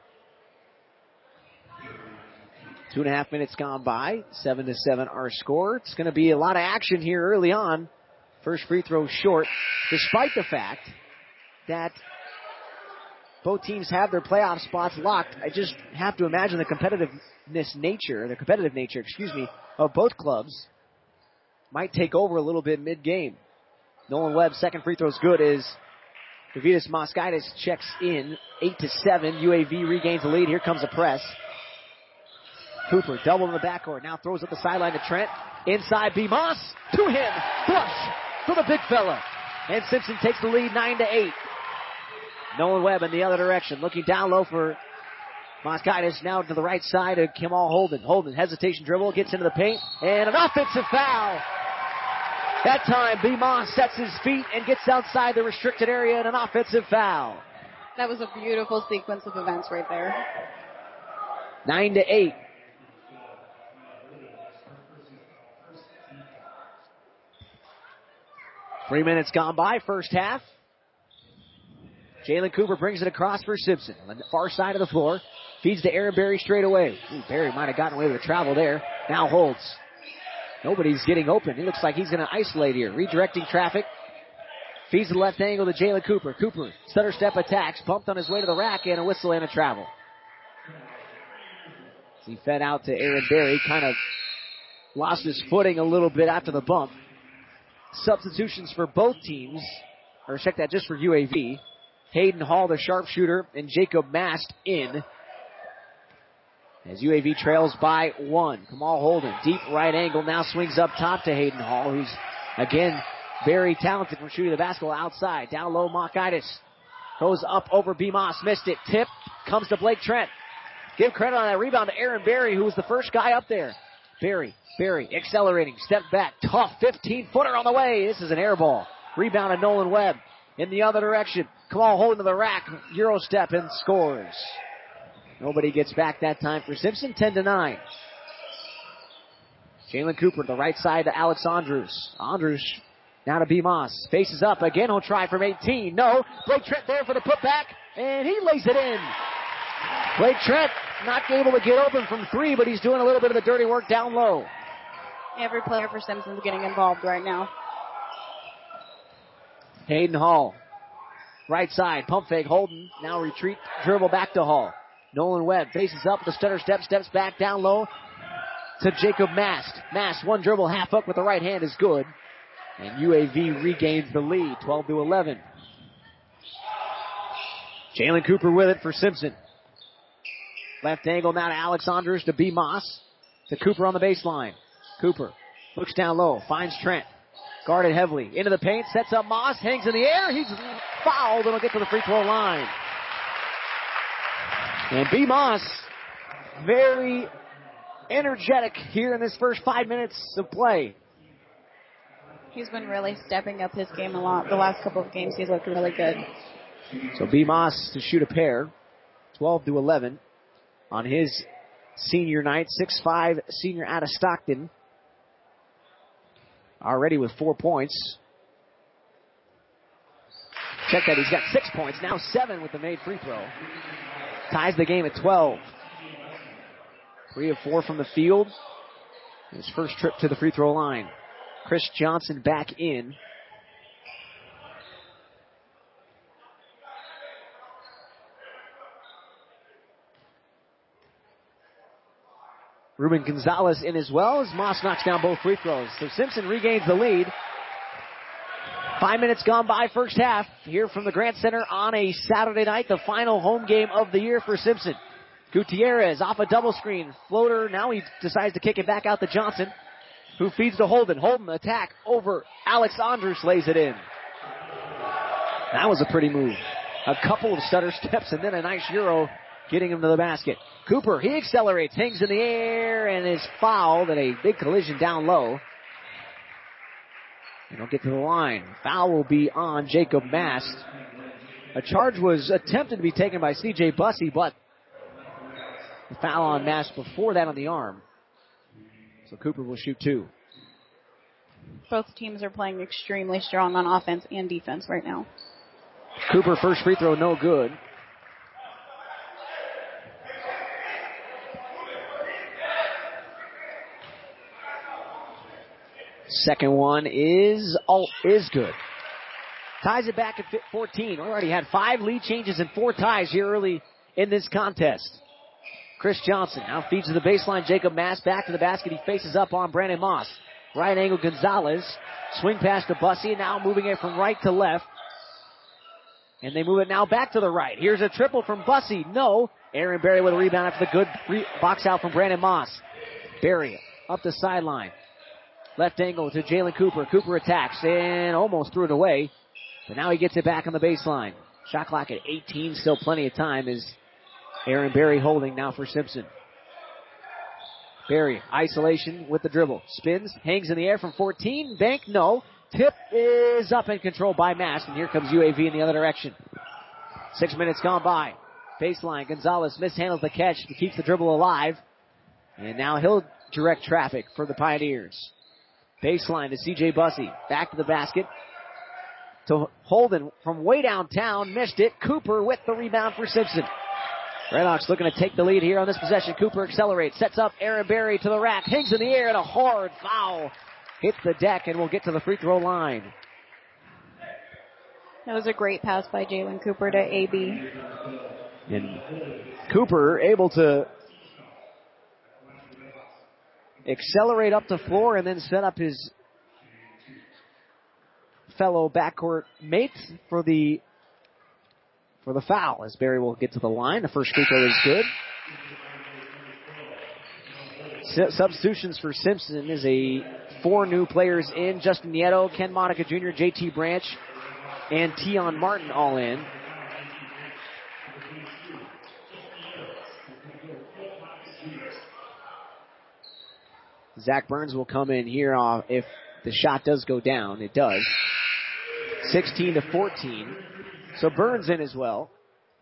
2.5 minutes gone by. 7-7 our score. It's going to be a lot of action here early on. First free throw short, despite the fact that both teams have their playoff spots locked. I just have to imagine the competitive nature of both clubs might take over a little bit mid-game. Nolan Webb's second free throw is good as Davidas Moskaitis checks in. 8-7. UAV regains the lead. Here comes a press. Cooper double in the backcourt. Now throws up the sideline to Trent. Inside B. Moss. To him. Flush for the big fella. And Simpson takes the lead 9-8. Nolan Webb in the other direction. Looking down low for Moskaitis now to the right side of Kamal Holden. Holden, hesitation dribble, gets into the paint, and an offensive foul. That time, B. Moss sets his feet and gets outside the restricted area and an offensive foul. That was a beautiful sequence of events right there. 9-8. Three minutes gone by, first half. Jalen Cooper brings it across for Simpson. On the far side of the floor. Feeds to Aaron Berry straight away. Berry might have gotten away with a travel there. Now holds. Nobody's getting open. He looks like he's going to isolate here. Redirecting traffic. Feeds the left angle to Jalen Cooper. Cooper, stutter step attacks. Bumped on his way to the rack and a whistle and a travel. He fed out to Aaron Berry. Kind of lost his footing a little bit after the bump. Substitutions for both teams. Or check that just for UAV. Hayden Hall, the sharpshooter, and Jacob Mast in. As UAV trails by 1. Kamal Holden, deep right angle, now swings up top to Hayden Hall, who's, again, very talented from shooting the basketball outside. Down low, Mockaitis goes up over B. Moss, missed it. Tip, comes to Blake Trent. Give credit on that rebound to Aaron Berry, who was the first guy up there. Berry, accelerating, step back, tough 15-footer on the way. This is an air ball. Rebound to Nolan Webb. In the other direction, Kamal Holden to the rack, Euro step and scores. Nobody gets back that time for Simpson, 10-9. Jalen Cooper, the right side to Alex Andrews. Andrews now to B. Moss. Faces up again. He'll try from 18. No. Blake Trent there for the putback, and he lays it in. Blake Trent not able to get open from 3, but he's doing a little bit of the dirty work down low. Every player for Simpson's getting involved right now. Hayden Hall. Right side. Pump fake. Holden. Now retreat. Dribble back to Hall. Nolan Webb faces up. The stutter step. Steps back down low to Jacob Mast. Mast, one dribble. Half up with the right hand is good. And UAV regains the lead. 12-11. Jalen Cooper with it for Simpson. Left angle now to Alex Andrews to B. Moss. To Cooper on the baseline. Cooper looks down low. Finds Trent. Guarded heavily. Into the paint. Sets up Moss. Hangs in the air. He's fouled and will get to the free throw line. And B. Moss, very energetic here in this first 5 minutes of play. He's been really stepping up his game a lot. The last couple of games, he's looked really good. So B. Moss to shoot a pair. 12-11 on his senior night. 6'5" senior out of Stockton. Already with 4 points. Check that, he's got 6 points. Now 7 with the made free throw. Ties the game at 12. 3 of 4 from the field. His first trip to the free throw line. Chris Johnson back in. Ruben Gonzalez in as well as Moss knocks down both free throws. So Simpson regains the lead. 5 minutes gone by first half. Here from the Grant Center on a Saturday night, the final home game of the year for Simpson. Gutierrez off a double screen. Floater, now he decides to kick it back out to Johnson, who feeds to Holden. Holden attack over Alex Andrews, lays it in. That was a pretty move. A couple of stutter steps and then a nice Euro getting him to the basket. Cooper, he accelerates, hangs in the air, and is fouled at a big collision down low. And he'll get to the line. Foul will be on Jacob Mast. A charge was attempted to be taken by C.J. Bussey, but the foul on Mast before that on the arm. So Cooper will shoot 2. Both teams are playing extremely strong on offense and defense right now. Cooper, first free throw, no good. Second one is good. Ties it back at 14. Already had 5 lead changes and 4 ties here early in this contest. Chris Johnson now feeds to the baseline. Jacob Mast back to the basket. He faces up on Brandon Moss. Right angle Gonzalez. Swing pass to Bussey. Now moving it from right to left. And they move it now back to the right. Here's a triple from Bussey. No. Aaron Berry with a rebound after the good box out from Brandon Moss. Berry up the sideline. Left angle to Jalen Cooper. Cooper attacks and almost threw it away. But now he gets it back on the baseline. Shot clock at 18. Still plenty of time as Aaron Berry holding now for Simpson. Berry, isolation with the dribble. Spins, hangs in the air from 14. Bank, no. Tip is up and controlled by Mask, and here comes UAV in the other direction. 6 minutes gone by. Baseline, Gonzalez mishandles the catch to keep the dribble alive. And now he'll direct traffic for the Pioneers. Baseline to C.J. Bussey. Back to the basket. To Holden from way downtown. Missed it. Cooper with the rebound for Simpson. Redhawks looking to take the lead here on this possession. Cooper accelerates. Sets up Aaron Berry to the rack. Hangs in the air and a hard foul. Hits the deck and will get to the free throw line. That was a great pass by Jalen Cooper to AB. And Cooper able to accelerate up the floor and then set up his fellow backcourt mate for the foul, as Berry will get to the line. The first free throw is good. Substitutions for Simpson is 4 new players in. Justin Nieto, Ken Monica Jr., JT Branch, and Tion Martin all in. Zach Burns will come in here if the shot does go down. It does. 16-14. So Burns in as well.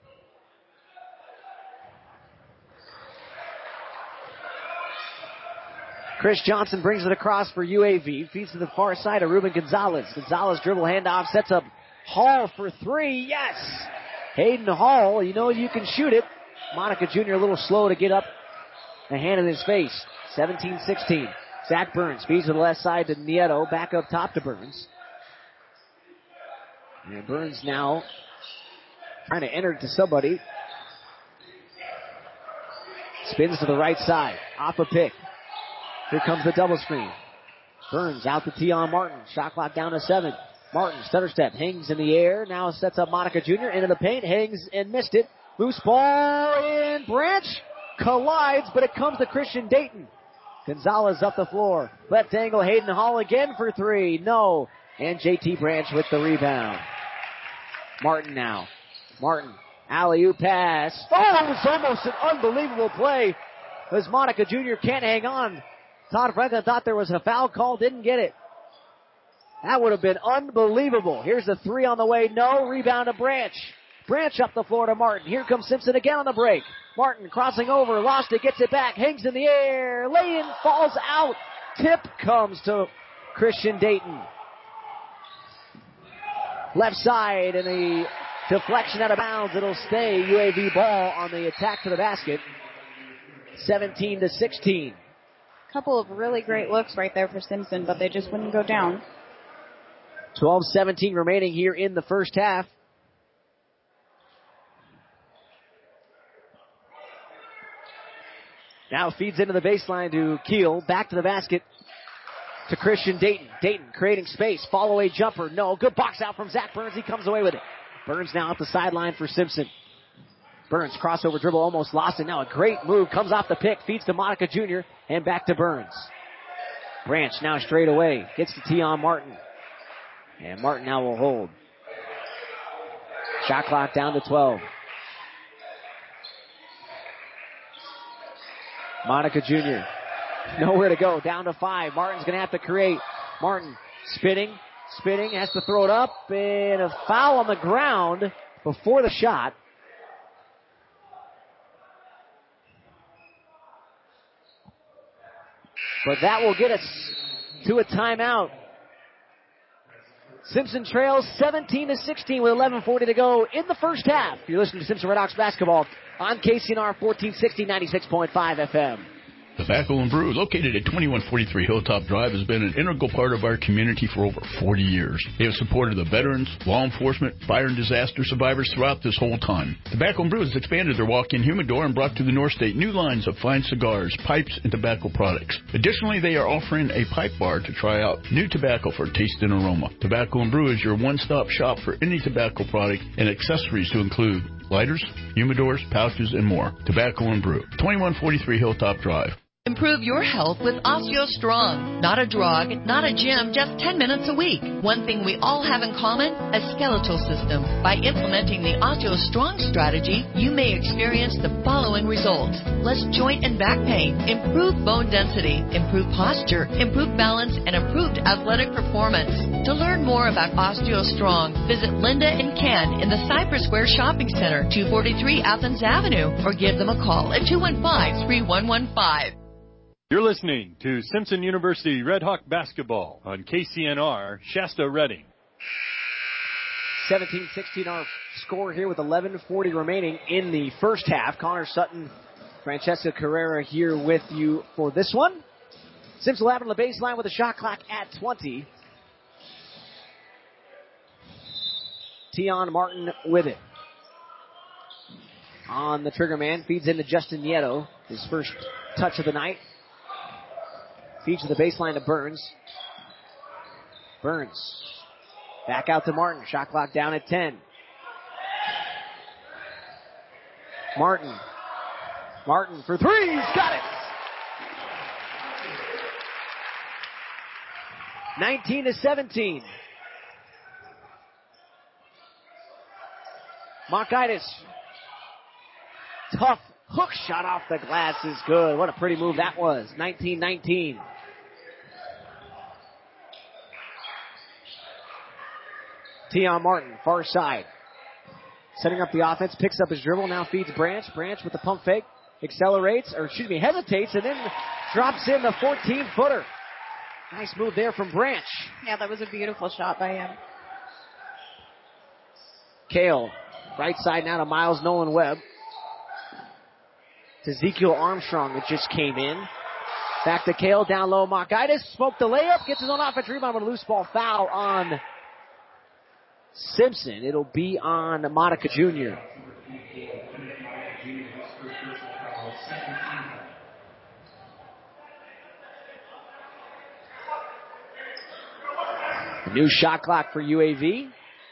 Chris Johnson brings it across for UAV. Feeds to the far side of Ruben Gonzalez. Gonzalez dribble handoff. Sets up Hall for 3. Yes! Hayden Hall, you know you can shoot it. Monica Jr. a little slow to get up a hand in his face. 17-16. Zach Burns feeds to the left side to Nieto. Back up top to Burns. And Burns now trying to enter to somebody. Spins to the right side. Off a pick. Here comes the double screen. Burns out to Tion Martin. Shot clock down to 7. Martin, stutter step, hangs in the air. Now sets up Monica Jr. into the paint. Hangs and missed it. Loose ball in. Branch collides, but it comes to Christian Dayton. Gonzalez up the floor. Left angle, Hayden Hall again for 3. No. And JT Branch with the rebound. Martin now. Martin, alley-oop pass. Oh, it was almost an unbelievable play as Monica Jr. can't hang on. Todd Franklin thought there was a foul call, didn't get it. That would have been unbelievable. Here's the 3 on the way. No. Rebound to Branch. Branch up the floor to Martin. Here comes Simpson again on the break. Martin crossing over. Lost it. Gets it back. Hangs in the air. Lay-in. Falls out. Tip comes to Christian Dayton. Left side and a deflection out of bounds. It'll stay UAV ball on the attack to the basket. 17-16. Couple of really great looks right there for Simpson, but they just wouldn't go down. 12-17 remaining here in the first half. Now feeds into the baseline to Keel. Back to the basket to Christian Dayton. Dayton creating space. Fall away jumper. No. Good box out from Zach Burns. He comes away with it. Burns now at the sideline for Simpson. Burns crossover dribble. Almost lost it. Now a great move. Comes off the pick. Feeds to Monica Jr. And back to Burns. Branch now straight away. Gets to Tion Martin. And Martin now will hold. Shot clock down to 12. Monica Jr. Nowhere to go. Down to 5. Martin's going to have to create. Martin spinning. Has to throw it up. And a foul on the ground before the shot. But that will get us to a timeout. Simpson trails 17-16 with 11:40 to go in the first half. You're listening to Simpson Redhawks basketball on KCNR 1460 96.5 FM. Tobacco and Brew, located at 2143 Hilltop Drive, has been an integral part of our community for over 40 years. They have supported the veterans, law enforcement, fire and disaster survivors throughout this whole time. Tobacco and Brew has expanded their walk-in humidor and brought to the North State new lines of fine cigars, pipes, and tobacco products. Additionally, they are offering a pipe bar to try out new tobacco for taste and aroma. Tobacco and Brew is your one-stop shop for any tobacco product and accessories to include lighters, humidors, pouches, and more. Tobacco and Brew, 2143 Hilltop Drive. Improve your health with OsteoStrong. Not a drug, not a gym, just 10 minutes a week. One thing we all have in common, a skeletal system. By implementing the OsteoStrong strategy, you may experience the following results. Less joint and back pain, improved bone density, improved posture, improved balance, and improved athletic performance. To learn more about OsteoStrong, visit Linda and Ken in the Cypress Square Shopping Center, 243 Athens Avenue, or give them a call at 215-3115. You're listening to Simpson University Red Hawk basketball on KCNR, Shasta Redding. 17-16 our score here with 11:40 remaining in the first half. Connor Sutton, Francesca Carrera here with you for this one. Simpson will have it on the baseline with a shot clock at 20. Tion Martin with it. On the trigger man, feeds into Justin Nieto, his first touch of the night. Feeds to the baseline to Burns. Burns. Back out to Martin. Shot clock down at 10. Martin. Martin for three. He's got it. 19-17. Mockaitis. Tough hook shot off the glass is good. What a pretty move that was. 19-19. Tion Martin, far side. Setting up the offense, picks up his dribble, now feeds Branch. Branch with the pump fake, hesitates, and then drops in the 14-footer. Nice move there from Branch. Yeah, that was a beautiful shot by him. Kale, right side now to Miles Nolan Webb. To Ezekiel Armstrong that just came in. Back to Kale, down low, Mockaitis. Smoked the layup, gets his own offensive rebound, but a loose ball foul on Simpson. It'll be on Monica Jr. New shot clock for UAV.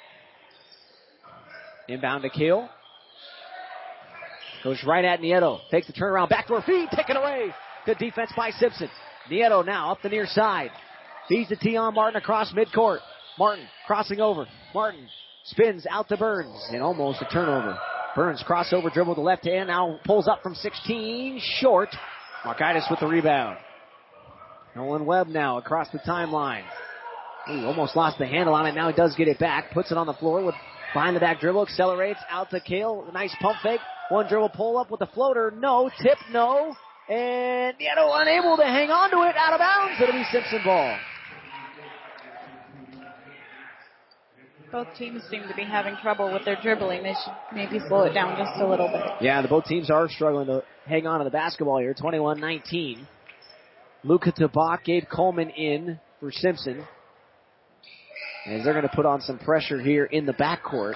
Inbound to Kale. Goes right at Nieto. Takes the turnaround, backdoor feed, taken away. Good defense by Simpson. Nieto now up the near side. Feeds to Tion Martin across midcourt. Martin crossing over. Martin spins out to Burns, and almost a turnover. Burns crossover dribble to the left hand, now pulls up from 16, short. Mockaitis with the rebound. Nolan Webb now across the timeline. Ooh, almost lost the handle on it, now he does get it back. Puts it on the floor with behind the back dribble, accelerates out to Kale. Nice pump fake. One dribble pull up with the floater, no. Tip, no. And Nieto unable to hang on to it, out of bounds. It'll be Simpson ball. Both teams seem to be having trouble with their dribbling. They should maybe slow it down just a little bit. Yeah, both teams are struggling to hang on to the basketball here. 21-19. Luka Tabak, Gabe Coleman in for Simpson. As they're going to put on some pressure here in the backcourt.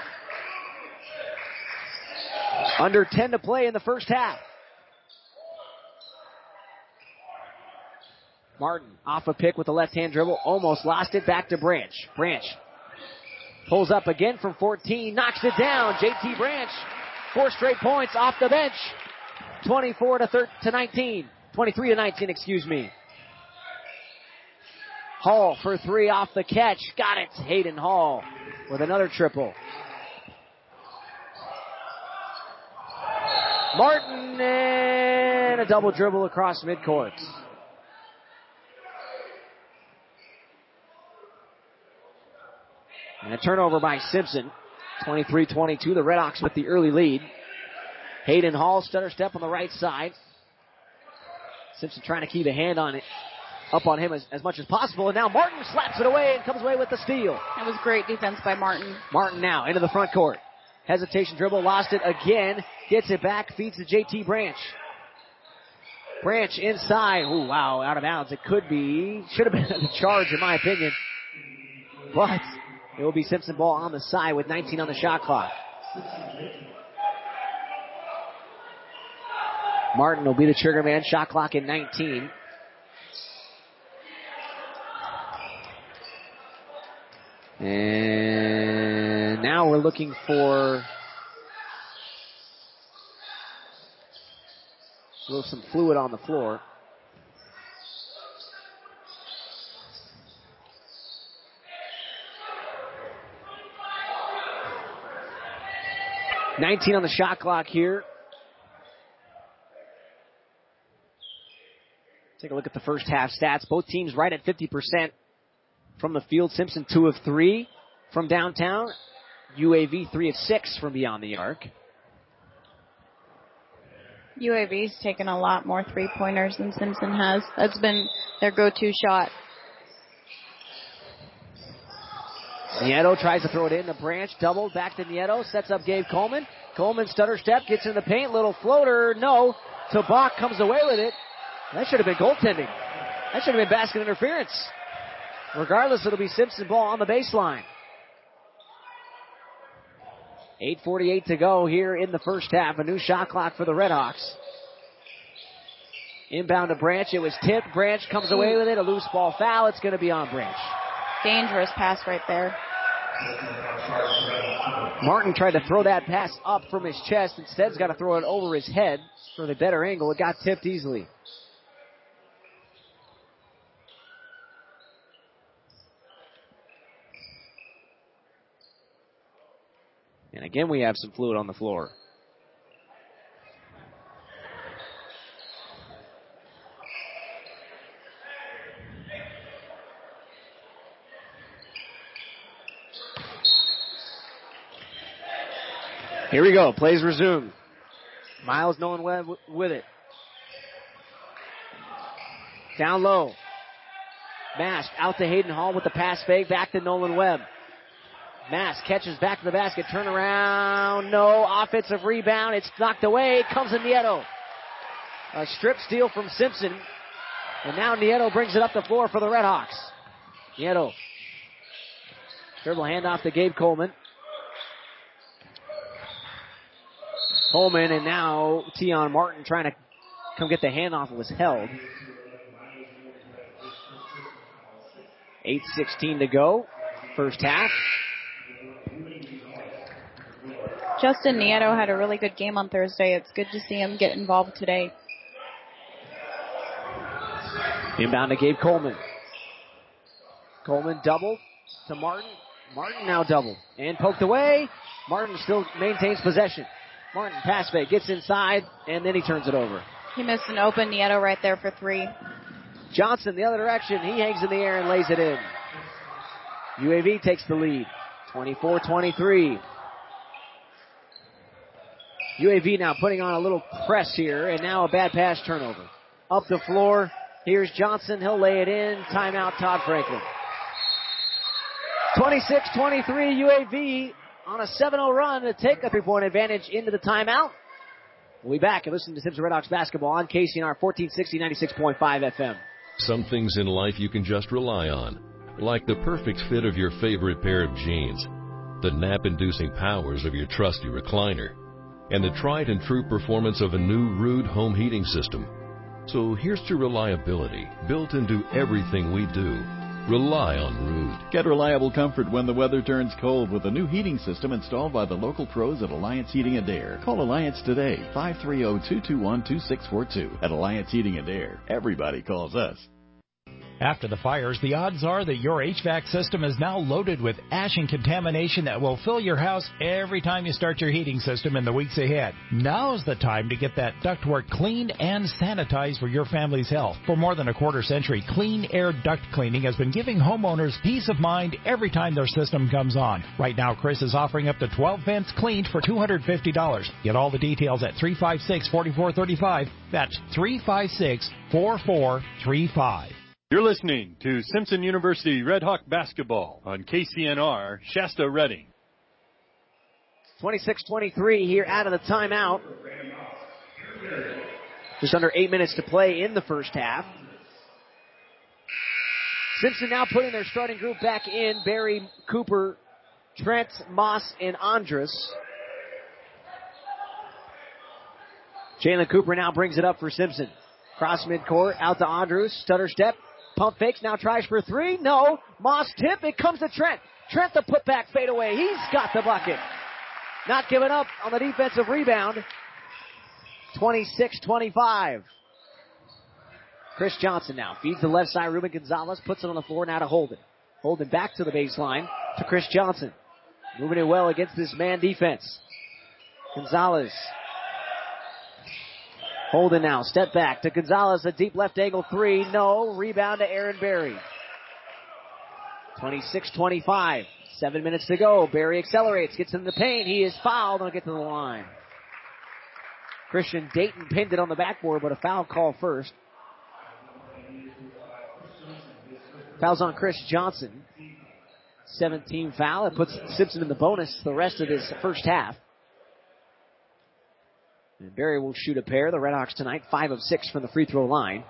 Under 10 to play in the first half. Martin off a pick with the left-hand dribble. Almost lost it. Back to Branch. Branch pulls up again from 14. Knocks it down. JT Branch. 4 straight points off the bench. 23-19, excuse me. Hall for 3 off the catch. Got it. Hayden Hall with another triple. Martin and a double dribble across midcourt. And a turnover by Simpson. 23-22. The Redhawks with the early lead. Hayden Hall, stutter step on the right side. Simpson trying to keep a hand on it. Up on him as much as possible. And now Martin slaps it away and comes away with the steal. That was great defense by Martin. Martin now into the front court. Hesitation dribble, lost it again. Gets it back, feeds to JT Branch. Branch inside. Ooh, wow, out of bounds. It should have been a charge in my opinion. But it will be Simpson ball on the side with 19 on the shot clock. Martin will be the trigger man. Shot clock in 19. And now we're looking for some fluid on the floor. 19 on the shot clock here. Take a look at the first half stats. Both teams right at 50% from the field. Simpson 2 of 3 from downtown. UAV 3 of 6 from beyond the arc. UAV's taken a lot more three-pointers than Simpson has. That's been their go-to shot. Nieto tries to throw it in. The Branch doubled back to Nieto. Sets up Gabe Coleman. Coleman stutter step. Gets in the paint. Little floater. No. Tabak comes away with it. That should have been goaltending. That should have been basket interference. Regardless, it'll be Simpson ball on the baseline. 8:48 to go here in the first half. A new shot clock for the Redhawks. Inbound to Branch. It was tipped. Branch comes away with it. A loose ball foul. It's going to be on Branch. Dangerous pass right there. Martin tried to throw that pass up from his chest. Instead, he's got to throw it over his head for the better angle. It got tipped easily. And again, we have some fluid on the floor. Here we go. Plays resumed. Miles Nolan Webb with it. Down low. Mask out to Hayden Hall with the pass fake. Back to Nolan Webb. Mask catches back to the basket. Turn around. No. Offensive rebound. It's knocked away. It comes in Nieto. A strip steal from Simpson. And now Nieto brings it up the floor for the Redhawks. Nieto. Dribble handoff to Gabe Coleman. Coleman and now Tion Martin trying to come get the handoff. Was held. 8:16 to go. First half. Justin Nieto had a really good game on Thursday. It's good to see him get involved today. Inbound to Gabe Coleman. Coleman doubled to Martin. Martin now doubled and poked away. Martin still maintains possession. Martin pass fake, gets inside, and then he turns it over. He missed an open Nieto right there for 3. Johnson the other direction. He hangs in the air and lays it in. UAV takes the lead. 24-23. UAV now putting on a little press here, and now a bad pass turnover. Up the floor. Here's Johnson. He'll lay it in. Timeout, Todd Franklin. 26-23 UAV on a 7-0 run to take a 3-point advantage into the timeout. We'll be back and listen to Simpson Redhawks basketball on KCNR 1460, 96.5 FM. Some things in life you can just rely on, like the perfect fit of your favorite pair of jeans, the nap-inducing powers of your trusty recliner, and the tried and true performance of a new Ruud home heating system. So here's to reliability, built into everything we do. Rely on Ruud. Get reliable comfort when the weather turns cold with a new heating system installed by the local pros at Alliance Heating and Air. Call Alliance today, 530-221-2642. At Alliance Heating and Air, everybody calls us. After the fires, the odds are that your HVAC system is now loaded with ash and contamination that will fill your house every time you start your heating system in the weeks ahead. Now's the time to get that ductwork cleaned and sanitized for your family's health. For more than a quarter century, Clean Air Duct Cleaning has been giving homeowners peace of mind every time their system comes on. Right now, Chris is offering up to 12 vents cleaned for $250. Get all the details at 356-4435. That's 356-4435. You're listening to Simpson University Red Hawk basketball on KCNR, Shasta Redding. 26-23 here out of the timeout. Just under 8 minutes to play in the first half. Simpson now putting their starting group back in. Barry, Cooper, Trent, Moss, and Andrus. Jalen Cooper now brings it up for Simpson. Cross midcourt, out to Andrus, stutter step. Pump fakes, now tries for 3. No. Moss tip. It comes to Trent. Trent the putback fade away. He's got the bucket. Not giving up on the defensive rebound. 26-25. Chris Johnson now feeds the left side. Ruben Gonzalez puts it on the floor now to Holden. Holden back to the baseline to Chris Johnson. Moving it well against this man defense. Gonzalez. Holden now, step back to Gonzalez, a deep left angle three, no, rebound to Aaron Berry. 26-25, 7 minutes to go. Berry accelerates, gets in the paint, he is fouled, and get to the line. Christian Dayton pinned it on the backboard, but a foul call first. Foul's on Chris Johnson. 17 foul. It puts Simpson in the bonus the rest of his first half. And Berry will shoot a pair. The Redhawks tonight, 5 of 6 from the free throw line.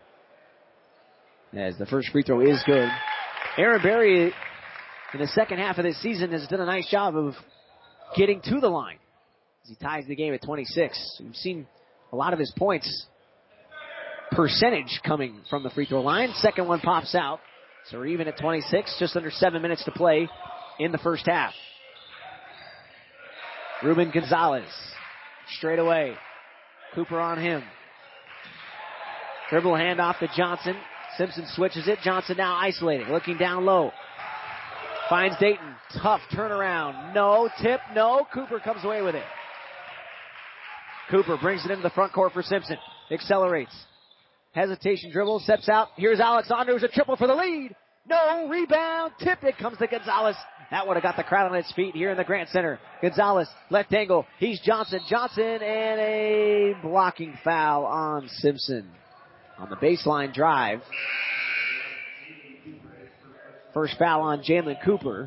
As the first free throw is good. Aaron Berry, in the second half of this season, has done a nice job of getting to the line as he ties the game at 26. We've seen a lot of his points percentage coming from the free throw line. Second one pops out. So we're even at 26, just under 7 minutes to play in the first half. Ruben Gonzalez, straight away. Cooper on him. Dribble handoff to Johnson. Simpson switches it. Johnson now isolating, looking down low. Finds Dayton. Tough turnaround. No. Tip. No. Cooper comes away with it. Cooper brings it into the front court for Simpson. Accelerates. Hesitation dribble. Steps out. Here's Alex Andrews. A triple for the lead. No. Rebound. Tip. It comes to Gonzalez. That would have got the crowd on its feet here in the Grant Center. Gonzalez, left angle. He's Johnson. Johnson, and a blocking foul on Simpson on the baseline drive. First foul on Jalen Cooper.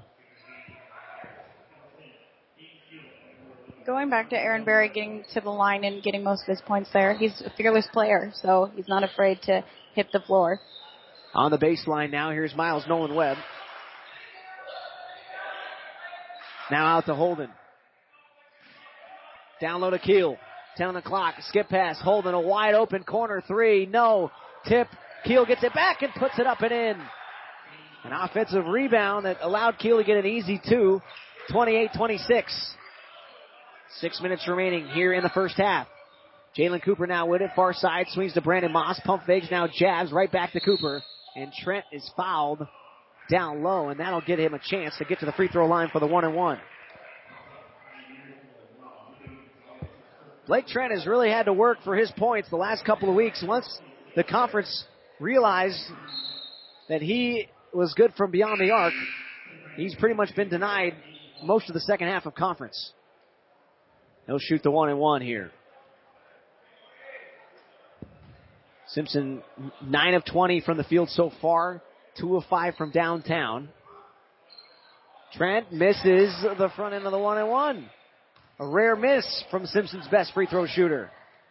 Going back to Aaron Berry getting to the line and getting most of his points there, he's a fearless player, so he's not afraid to hit the floor. On the baseline now, here's Miles Nolan Webb. Now out to Holden. Down low to Keel. 10 on the clock. Skip pass. Holden, a wide open corner three. No. Tip. Keel gets it back and puts it up and in. An offensive rebound that allowed Keel to get an easy two. 28-26. 6 minutes remaining here in the first half. Jalen Cooper now with it. Far side. Swings to Brandon Moss. Pump fakes. Now jabs right back to Cooper. And Trent is fouled down low, and that'll get him a chance to get to the free throw line for the 1-and-1. Blake Trent has really had to work for his points the last couple of weeks. Once the conference realized that he was good from beyond the arc, he's pretty much been denied most of the second half of conference. He'll shoot the 1-and-1 here. Simpson, 9 of 20 from the field so far. 2 of 5 from downtown. Trent misses the front end of the 1-and-1. A rare miss from Simpson's best free throw shooter.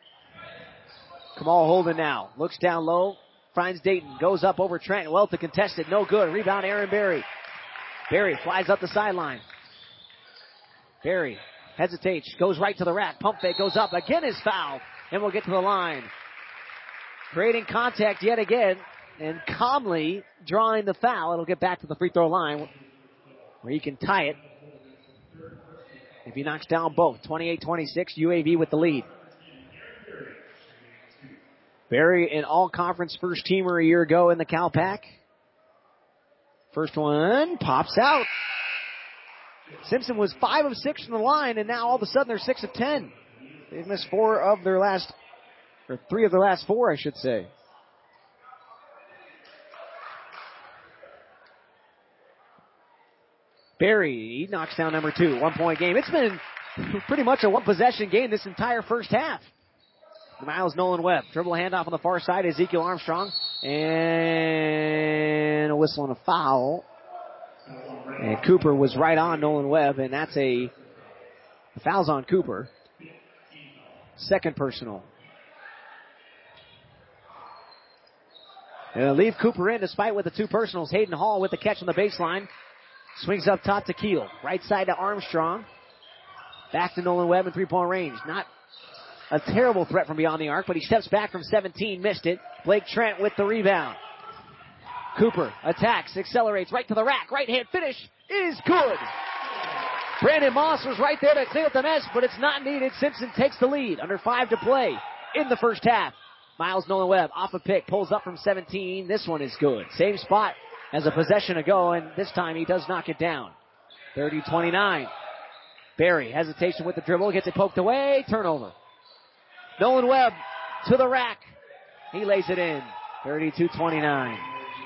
Kamal Holden now. Looks down low. Finds Dayton. Goes up over Trent. Well to contest it. No good. Rebound Aaron Berry. Berry flies up the sideline. Berry hesitates. Goes right to the rack. Pump fake goes up. Again is fouled. And we'll get to the line. Creating contact yet again. And calmly drawing the foul. It'll get back to the free throw line where he can tie it if he knocks down both. 28-26, UAB with the lead. Berry, an all-conference first teamer a year ago in the CalPAC. First one pops out. Simpson was 5 of 6 from the line, and now all of a sudden they're 6 of 10. They've missed 3 of their last 4, I should say. Berry, he knocks down number 2. 1-point game. It's been pretty much a one-possession game this entire first half. Miles Nolan Webb. Dribble handoff on the far side. Ezekiel Armstrong. And a whistle and a foul. And Cooper was right on Nolan Webb, and that's the foul's on Cooper. Second personal. And leave Cooper in despite with the 2 personals. Hayden Hall with the catch on the baseline. Swings up top to Keel. Right side to Armstrong. Back to Nolan Webb in 3-point range. Not a terrible threat from beyond the arc, but he steps back from 17. Missed it. Blake Trent with the rebound. Cooper attacks, accelerates right to the rack. Right hand finish is good. Brandon Moss was right there to clear up the mess, but it's not needed. Simpson takes the lead. Under 5 to play in the first half. Miles Nolan Webb off a pick. Pulls up from 17. This one is good. Same spot as a possession ago, and this time he does knock it down. 30-29. Barry, hesitation with the dribble, gets it poked away, turnover. Nolan Webb to the rack. He lays it in. 32-29.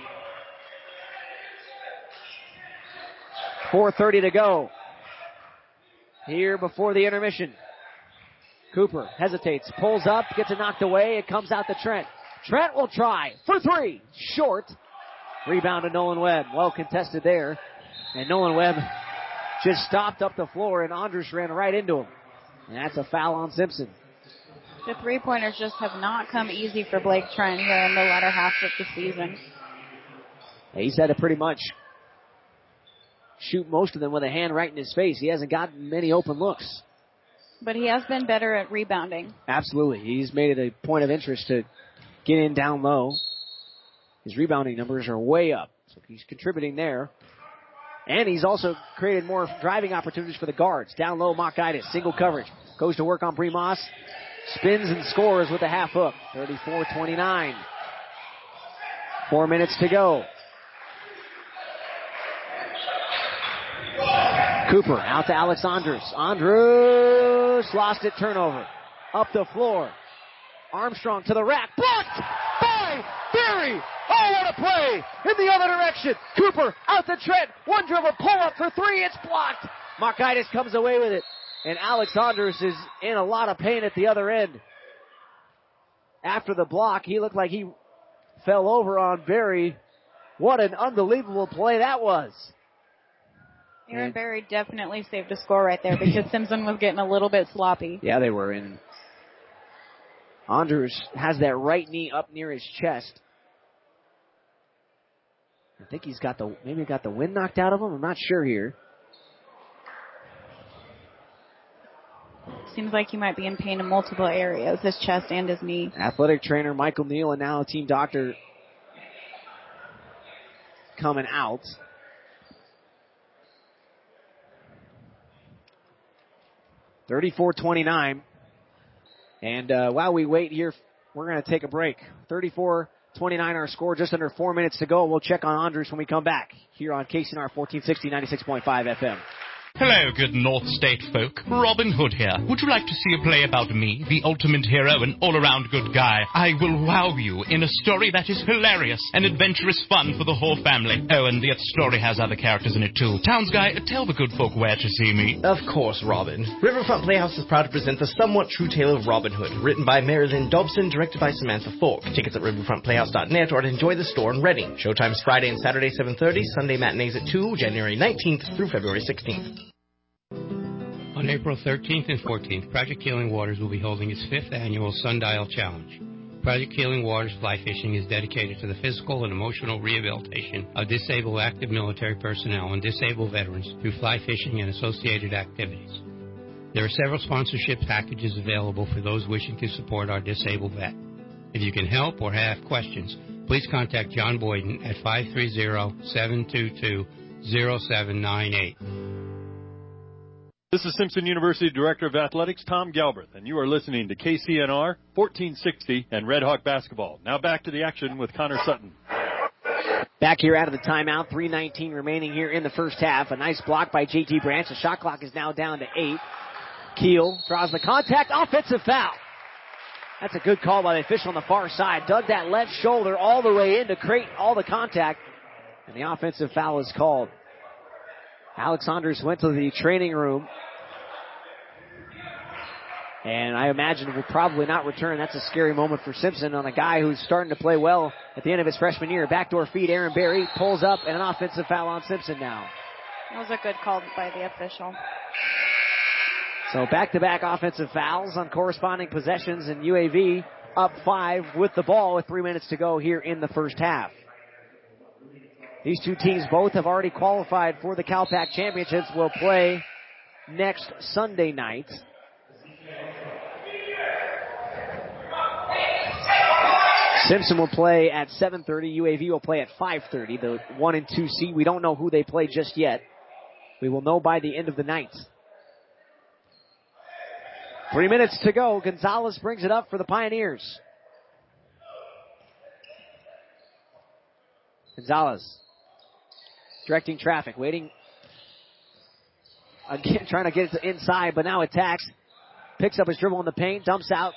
4:30 to go. Here before the intermission. Cooper hesitates, pulls up, gets it knocked away. It comes out to Trent. Trent will try for three. Short. Rebound to Nolan Webb. Well contested there. And Nolan Webb just stopped up the floor, and Andrus ran right into him. And that's a foul on Simpson. The three-pointers just have not come easy for Blake Trent here in the latter half of the season. He's had to pretty much shoot most of them with a hand right in his face. He hasn't gotten many open looks. But he has been better at rebounding. Absolutely. He's made it a point of interest to get in down low. His rebounding numbers are way up, so he's contributing there. And he's also created more driving opportunities for the guards. Down low, Mockaitis, single coverage. Goes to work on Bree Moss. Spins and scores with a half hook. 34-29. 4 minutes to go. Cooper out to Alex Andrus. Andrus lost it, turnover. Up the floor. Armstrong to the rack. Blocked by Barry. Oh, what a play in the other direction. Cooper out to Trent. One dribble, pull up for three. It's blocked. Mockaitis comes away with it. And Alex Andrus is in a lot of pain at the other end. After the block, he looked like he fell over on Barry. What an unbelievable play that was. Aaron Barry definitely saved a score right there because Simpson was getting a little bit sloppy. Yeah, they were. And Andrus has that right knee up near his chest. I think he's got maybe got the wind knocked out of him. I'm not sure here. Seems like he might be in pain in multiple areas, his chest and his knee. Athletic trainer Michael Neal and now team doctor coming out. (34-29). And while we wait here, we're going to take a break. 34-29 our score, just under 4 minutes to go. We'll check on Andrus when we come back here on KCNR 1460, 96.5 FM. Hello, good North State folk. Robin Hood here. Would you like to see a play about me, the ultimate hero and all-around good guy? I will wow you in a story that is hilarious and adventurous fun for the whole family. Oh, and the story has other characters in it too. Towns guy, tell the good folk where to see me. Of course, Robin. Riverfront Playhouse is proud to present the somewhat true tale of Robin Hood, written by Marilyn Dobson, directed by Samantha Falk. Tickets at riverfrontplayhouse.net or at Enjoy the Store in Reading. Showtimes Friday and Saturday 7:30, Sunday matinees at 2, January 19th through February 16th. On April 13th and 14th, Project Healing Waters will be holding its 5th annual Sundial Challenge. Project Healing Waters Fly Fishing is dedicated to the physical and emotional rehabilitation of disabled active military personnel and disabled veterans through fly fishing and associated activities. There are several sponsorship packages available for those wishing to support our disabled vet. If you can help or have questions, please contact John Boyden at 530-722-0798. This is Simpson University Director of Athletics, Tom Galbraith, and you are listening to KCNR 1460 and Red Hawk Basketball. Now back to the action with Connor Sutton. Back here out of the timeout, 3:19 remaining here in the first half. A nice block by J.T. Branch. The shot clock is now down to 8. Keel draws the contact, offensive foul. That's a good call by the official on the far side. Dug that left shoulder all the way in to create all the contact, and the offensive foul is called. Alex Andrus went to the training room, and I imagine will probably not return. That's a scary moment for Simpson on a guy who's starting to play well at the end of his freshman year. Backdoor feed, Aaron Barry pulls up, and an offensive foul on Simpson now. That was a good call by the official. So back-to-back offensive fouls on corresponding possessions, and UAV up 5 with the ball with 3 minutes to go here in the first half. These two teams both have already qualified for the CalPAC Championships. Will play next Sunday night. Simpson will play at 7:30. UAV will play at 5:30. The 1 and 2 seed. We don't know who they play just yet. We will know by the end of the night. 3 minutes to go. Gonzalez brings it up for the Pioneers. Gonzalez directing traffic, waiting Again, trying to get it inside, but now attacks. Picks up his dribble in the paint, dumps out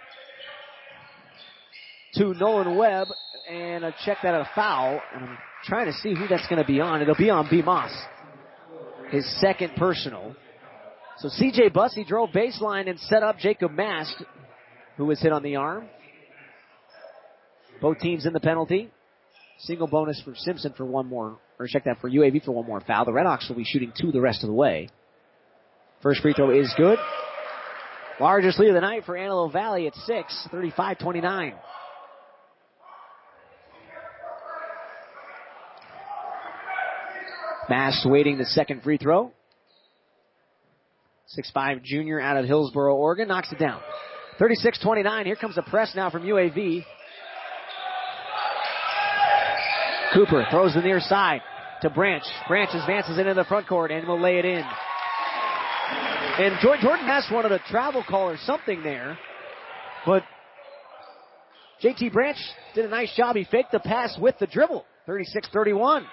to Nolan Webb, and a check that a foul. And I'm trying to see who that's going to be on. It'll be on B. Moss, his second personal. So C.J. Bussey drove baseline and set up Jacob Mast, who was hit on the arm. Both teams in the penalty. Single bonus for Simpson for one more, or check that for UAB for one more foul. The Redhawks will be shooting 2 the rest of the way. First free throw is good. Largest lead of the night for Antelope Valley at 6, 35-29. Mast waiting the second free throw. 6'5" junior out of Hillsboro, Oregon, knocks it down. 36-29, here comes a press now from UAV. Cooper throws the near side to Branch. Branch advances into the front court and will lay it in. And Jordan Hess wanted a travel call or something there, but JT Branch did a nice job. He faked the pass with the dribble. 36-31.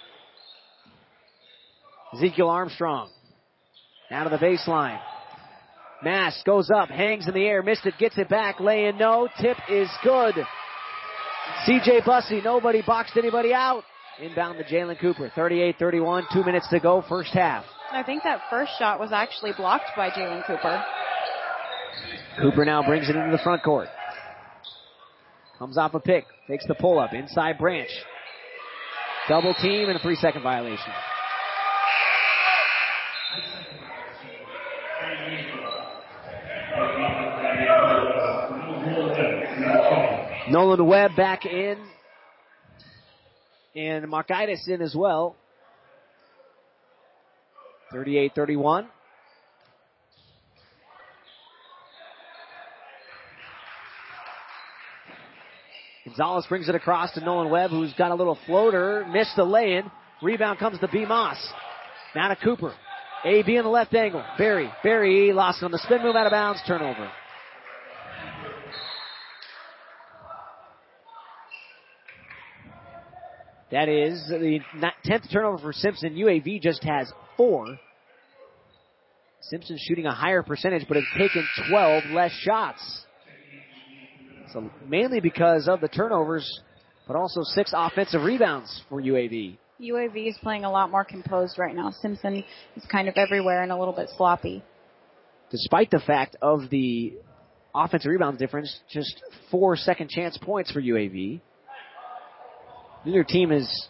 Ezekiel Armstrong out of the baseline. Mast goes up, hangs in the air, missed it, gets it back, lay in, no. Tip is good. C.J. Bussey, nobody boxed anybody out. Inbound to Jalen Cooper. 38-31, 2 minutes to go, first half. I think that first shot was actually blocked by Jalen Cooper. Cooper now brings it into the front court. Comes off a pick, takes the pull-up, inside Branch. Double team and a 3-second violation. Nolan Webb back in. And Markitis in as well. 38-31. Gonzalez brings it across to Nolan Webb, who's got a little floater. Missed the lay-in. Rebound comes to B. Moss. Now to Cooper. A.B. in the left angle. Barry lost it on the spin move, out of bounds. Turnover. That is the 10th turnover for Simpson. UAV just has 4. Simpson shooting a higher percentage, but has taken 12 less shots. So mainly because of the turnovers, but also 6 offensive rebounds for UAV. UAV is playing a lot more composed right now. Simpson is kind of everywhere and a little bit sloppy. Despite the fact of the offensive rebound difference, just 4 second chance points for UAV. Neither team has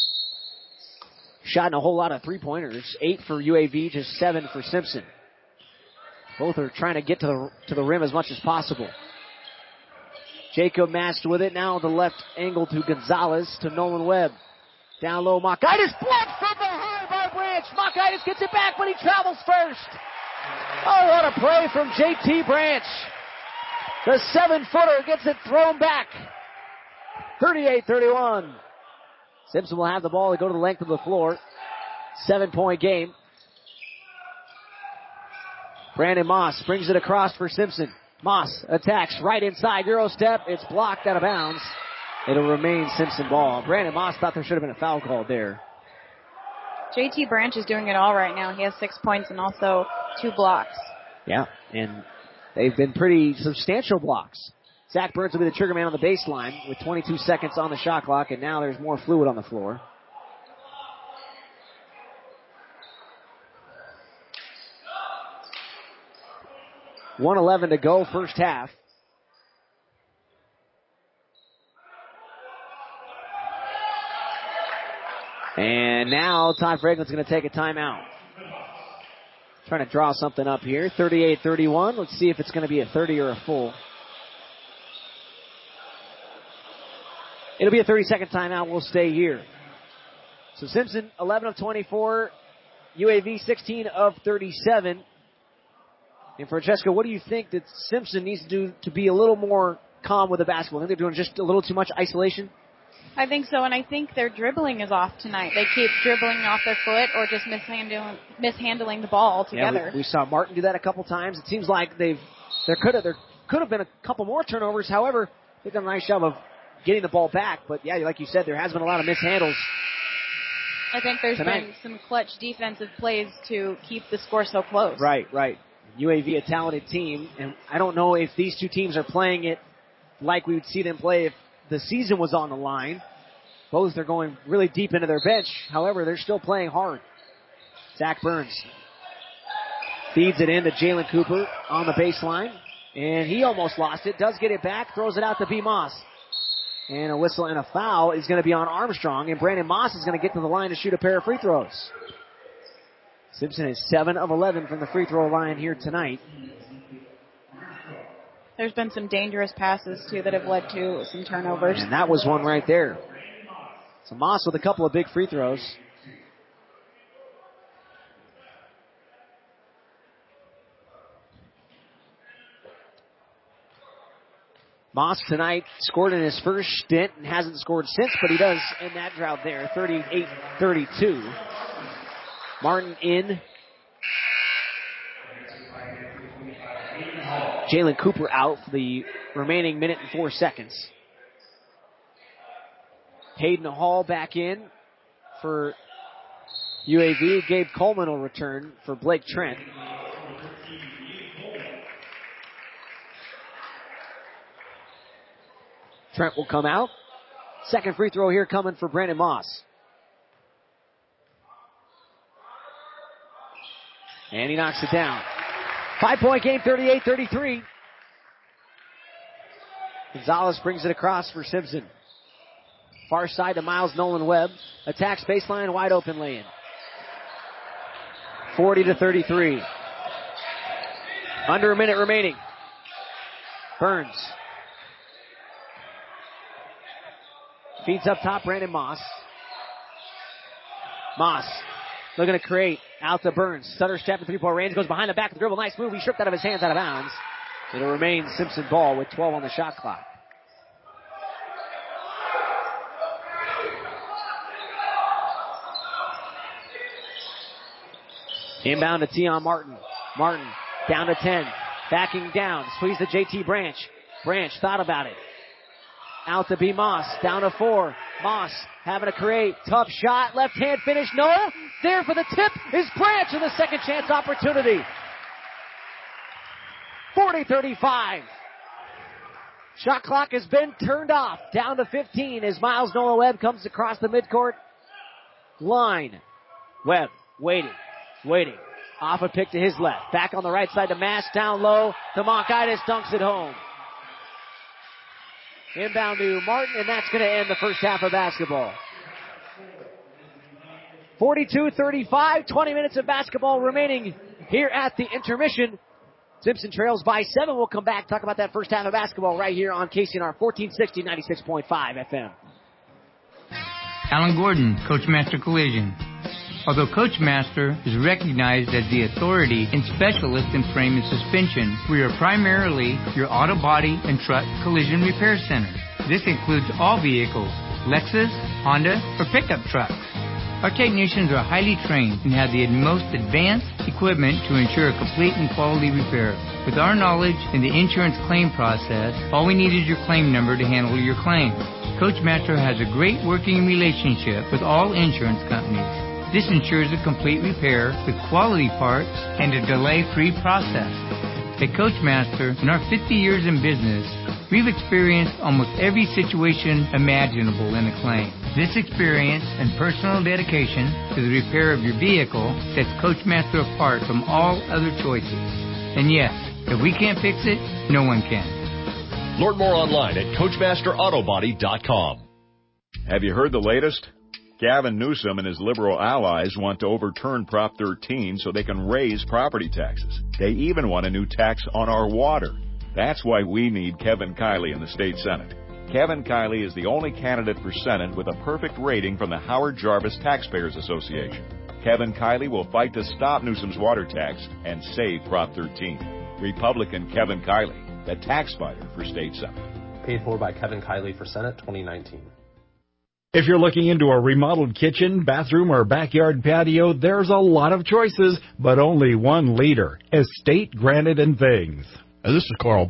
shot a whole lot of three-pointers. 8 for UAV, just 7 for Simpson. Both are trying to get to the rim as much as possible. Jacob Mast with it. Now the left angle to Gonzalez to Nolan Webb. Down low, Markitis blocked from behind by Branch. Markitis gets it back, but he travels first. Oh, what a play from JT Branch. The 7-footer gets it thrown back. 38-31. Simpson will have the ball to go to the length of the floor. 7-point game. Brandon Moss brings it across for Simpson. Moss attacks right inside. Euro step. It's blocked out of bounds. It'll remain Simpson ball. Brandon Moss thought there should have been a foul called there. JT Branch is doing it all right now. He has 6 points and also 2 blocks. Yeah, and they've been pretty substantial blocks. Zach Burns will be the trigger man on the baseline with 22 seconds on the shot clock, and now there's more fluid on the floor. .111 to go, first half. And now Todd Franklin's going to take a timeout. Trying to draw something up here. 38-31. Let's see if it's going to be a 30 or a full. It'll be a 30-second timeout. We'll stay here. So Simpson, 11 of 24. UAV, 16 of 37. And Francesca, what do you think that Simpson needs to do to be a little more calm with the basketball? I think they're doing just a little too much isolation? I think so, and I think their dribbling is off tonight. They keep dribbling off their foot or just mishandling the ball altogether. Yeah, we saw Martin do that a couple times. It seems like there could have been a couple more turnovers. However, they've done a nice job of getting the ball back. But, yeah, like you said, there has been a lot of mishandles. I think there's been some clutch defensive plays to keep the score so close. Right. UAV, a talented team, and I don't know if these two teams are playing it like we would see them play if the season was on the line. Both are going really deep into their bench. However, they're still playing hard. Zach Burns feeds it in to Jalen Cooper on the baseline, and he almost lost it. Does get it back, throws it out to B. Moss. And a whistle and a foul is going to be on Armstrong, and Brandon Moss is going to get to the line to shoot a pair of free throws. Simpson is 7 of 11 from the free throw line here tonight. There's been some dangerous passes, too, that have led to some turnovers. And that was one right there. So Moss with a couple of big free throws. Moss tonight scored in his first stint and hasn't scored since, but he does in that drought there, 38-32. Martin in. Jalen Cooper out for the remaining minute and 4 seconds. Hayden Hall back in for UAV. Gabe Coleman will return for Blake Trent. Trent will come out. Second free throw here coming for Brandon Moss. And he knocks it down. 5-point game, 38-33. Gonzalez brings it across for Simpson. Far side to Miles Nolan Webb. Attacks baseline, wide open lay-in. 40-33. Under a minute remaining. Burns. Feeds up top, Brandon Moss. Moss looking to create. Out to Burns. Stutter step in three-point range. Goes behind the back of the dribble. Nice move. He stripped out of his hands, out of bounds. It'll remain Simpson ball with 12 on the shot clock. Inbound to Tion Martin. Martin down to 10. Backing down. Squeeze to JT Branch. Branch thought about it. Out to B. Moss. Down to 4. Moss having to create. Tough shot. Left hand finish. No. There for the tip is Branch in the second chance opportunity. 40-35. Shot clock has been turned off. Down to 15 as Miles Nolan Webb comes across the midcourt line. Webb waiting. Off a pick to his left. Back on the right side to Mass. Down low. Demokaitis dunks it home. Inbound to Martin, and that's going to end the first half of basketball. 42-35, 20 minutes of basketball remaining here at the intermission. Simpson trails by 7. We'll come back, talk about that first half of basketball right here on KCNR 1460, 96.5 FM. Alan Gordon, Coachmaster Collision. Although Coachmaster is recognized as the authority and specialist in frame and suspension, we are primarily your auto body and truck collision repair center. This includes all vehicles, Lexus, Honda, or pickup trucks. Our technicians are highly trained and have the most advanced equipment to ensure a complete and quality repair. With our knowledge in the insurance claim process, all we need is your claim number to handle your claim. Coachmaster has a great working relationship with all insurance companies. This ensures a complete repair with quality parts and a delay-free process. At Coachmaster, in our 50 years in business, we've experienced almost every situation imaginable in a claim. This experience and personal dedication to the repair of your vehicle sets Coachmaster apart from all other choices. And yes, if we can't fix it, no one can. Learn more online at CoachmasterAutobody.com. Have you heard the latest? Gavin Newsom and his liberal allies want to overturn Prop 13 so they can raise property taxes. They even want a new tax on our water. That's why we need Kevin Kiley in the state Senate. Kevin Kiley is the only candidate for Senate with a perfect rating from the Howard Jarvis Taxpayers Association. Kevin Kiley will fight to stop Newsom's water tax and save Prop 13. Republican Kevin Kiley, the tax fighter for state Senate. Paid for by Kevin Kiley for Senate 2019. If you're looking into a remodeled kitchen, bathroom, or backyard patio, there's a lot of choices, but only one leader, Estate Granite and Things. This is Carl Bott.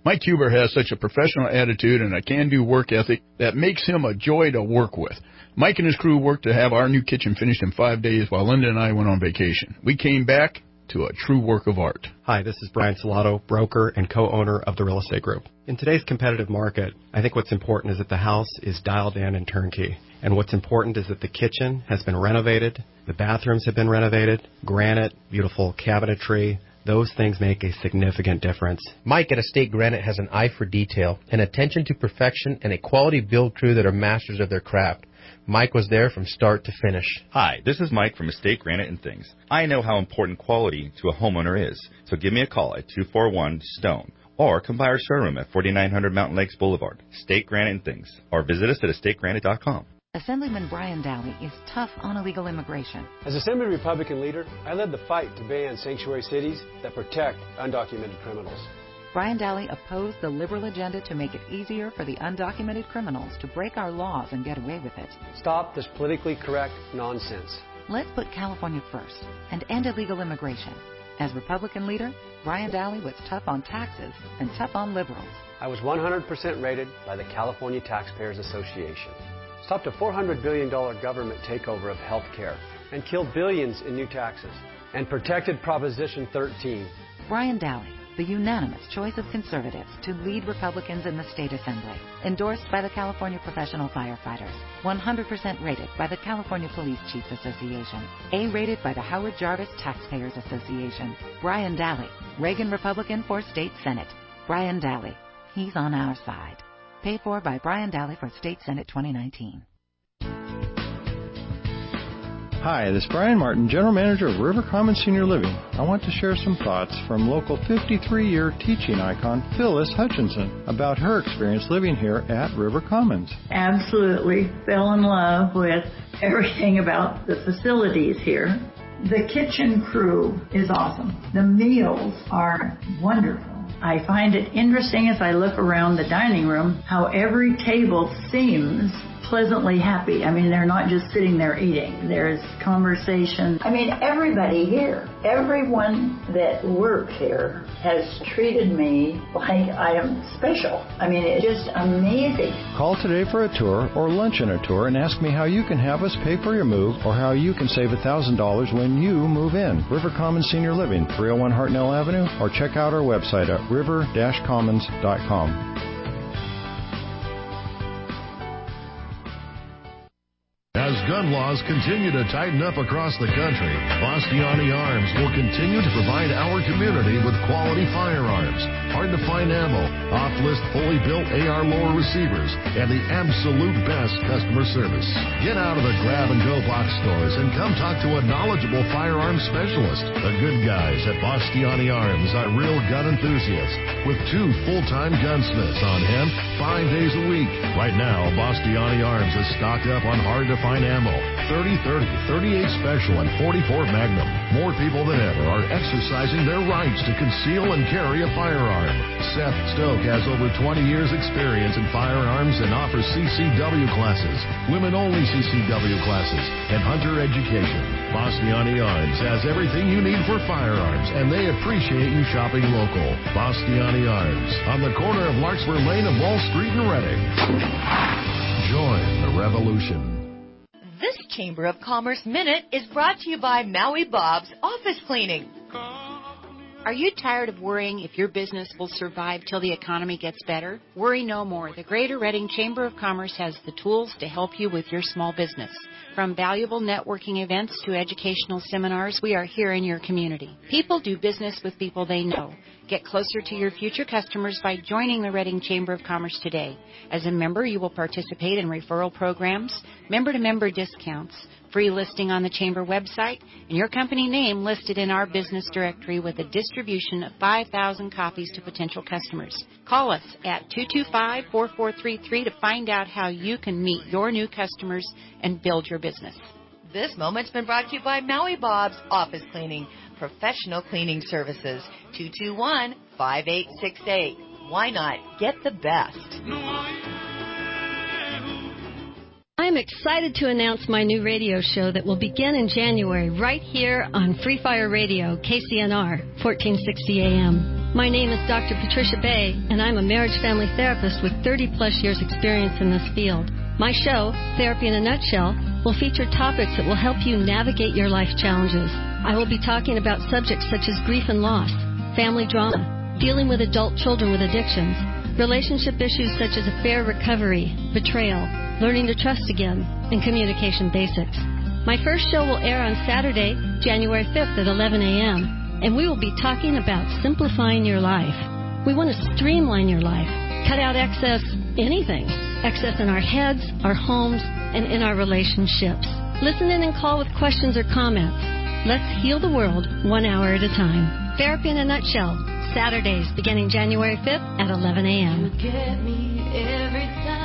Mike Huber has such a professional attitude and a can-do work ethic that makes him a joy to work with. Mike and his crew worked to have our new kitchen finished in 5 days while Linda and I went on vacation. We came back to a true work of art. Hi, this is Brian Salato, broker and co-owner of the Real Estate Group. In today's competitive market, I think what's important is that the house is dialed in and turnkey. And what's important is that the kitchen has been renovated, the bathrooms have been renovated, granite, beautiful cabinetry. Those things make a significant difference. Mike at Estate Granite has an eye for detail, an attention to perfection, and a quality build crew that are masters of their craft. Mike was there from start to finish. Hi, this is Mike from Estate Granite and Things. I know how important quality to a homeowner is, so give me a call at 241-STONE or come by our showroom at 4900 Mountain Lakes Boulevard, Estate Granite and Things, or visit us at estategranite.com. Assemblyman Brian Dowley is tough on illegal immigration. As Assembly Republican leader, I led the fight to ban sanctuary cities that protect undocumented criminals. Brian Dowley opposed the liberal agenda to make it easier for the undocumented criminals to break our laws and get away with it. Stop this politically correct nonsense. Let's put California first and end illegal immigration. As Republican leader, Brian Dowley was tough on taxes and tough on liberals. I was 100% rated by the California Taxpayers Association. Stopped a $400 billion government takeover of health care and killed billions in new taxes and protected Proposition 13. Brian Dowley, the unanimous choice of conservatives to lead Republicans in the state assembly. Endorsed by the California Professional Firefighters. 100% rated by the California Police Chiefs Association. A-rated by the Howard Jarvis Taxpayers Association. Brian Dowley, Reagan Republican for State Senate. Brian Dowley, he's on our side. Paid for by Brian Dowley for State Senate 2019. Hi, this is Brian Martin, General Manager of River Commons Senior Living. I want to share some thoughts from local 53-year teaching icon Phyllis Hutchinson about her experience living here at River Commons. Absolutely fell in love with everything about the facilities here. The kitchen crew is awesome. The meals are wonderful. I find it interesting as I look around the dining room how every table seems pleasantly happy. I mean, they're not just sitting there eating. There's conversation. I mean, everybody here, everyone that works here has treated me like I am special. I mean, it's just amazing. Call today for a tour or lunch and a tour and ask me how you can have us pay for your move or how you can save $1,000 when you move in. River Commons Senior Living, 301 Hartnell Avenue, or check out our website at river-commons.com. As gun laws continue to tighten up across the country, Bastiani Arms will continue to provide our community with quality firearms, hard-to-find ammo, off-list fully built AR lower receivers, and the absolute best customer service. Get out of the grab-and-go box stores and come talk to a knowledgeable firearms specialist. The good guys at Bastiani Arms are real gun enthusiasts with 2 full-time gunsmiths on hand 5 days a week. Right now, Bastiani Arms is stocked up on hard-to-find ammo, 30-30, 38 Special, and 44 Magnum. More people than ever are exercising their rights to conceal and carry a firearm. Seth Stoke has over 20 years experience in firearms and offers CCW classes, women-only CCW classes, and hunter education. Bastiani Arms has everything you need for firearms, and they appreciate you shopping local. Bastiani Arms, on the corner of Larkspur Lane and Wall Street in Reading. Join the revolution. This Chamber of Commerce Minute is brought to you by Maui Bob's Office Cleaning. Are you tired of worrying if your business will survive till the economy gets better? Worry no more. The Greater Reading Chamber of Commerce has the tools to help you with your small business. From valuable networking events to educational seminars, we are here in your community. People do business with people they know. Get closer to your future customers by joining the Reading Chamber of Commerce today. As a member, you will participate in referral programs, member-to-member discounts, free listing on the Chamber website, and your company name listed in our business directory with a distribution of 5,000 copies to potential customers. Call us at 225-4433 to find out how you can meet your new customers and build your business. This moment's been brought to you by Maui Bob's Office Cleaning, professional cleaning services, 221-5868. Why not get the best? I'm excited to announce my new radio show that will begin in January right here on Free Fire Radio, KCNR, 1460 AM. My name is Dr. Patricia Bay, and I'm a marriage family therapist with 30-plus years experience in this field. My show, Therapy in a Nutshell, will feature topics that will help you navigate your life challenges. I will be talking about subjects such as grief and loss, family drama, dealing with adult children with addictions, relationship issues such as affair recovery, betrayal, learning to trust again, and communication basics. My first show will air on Saturday, January 5th at 11 a.m., and we will be talking about simplifying your life. We want to streamline your life, cut out excess anything, excess in our heads, our homes, and in our relationships. Listen in and call with questions or comments. Let's heal the world 1 hour at a time. Therapy in a Nutshell, Saturdays beginning January 5th at 11 a.m. You get me every time.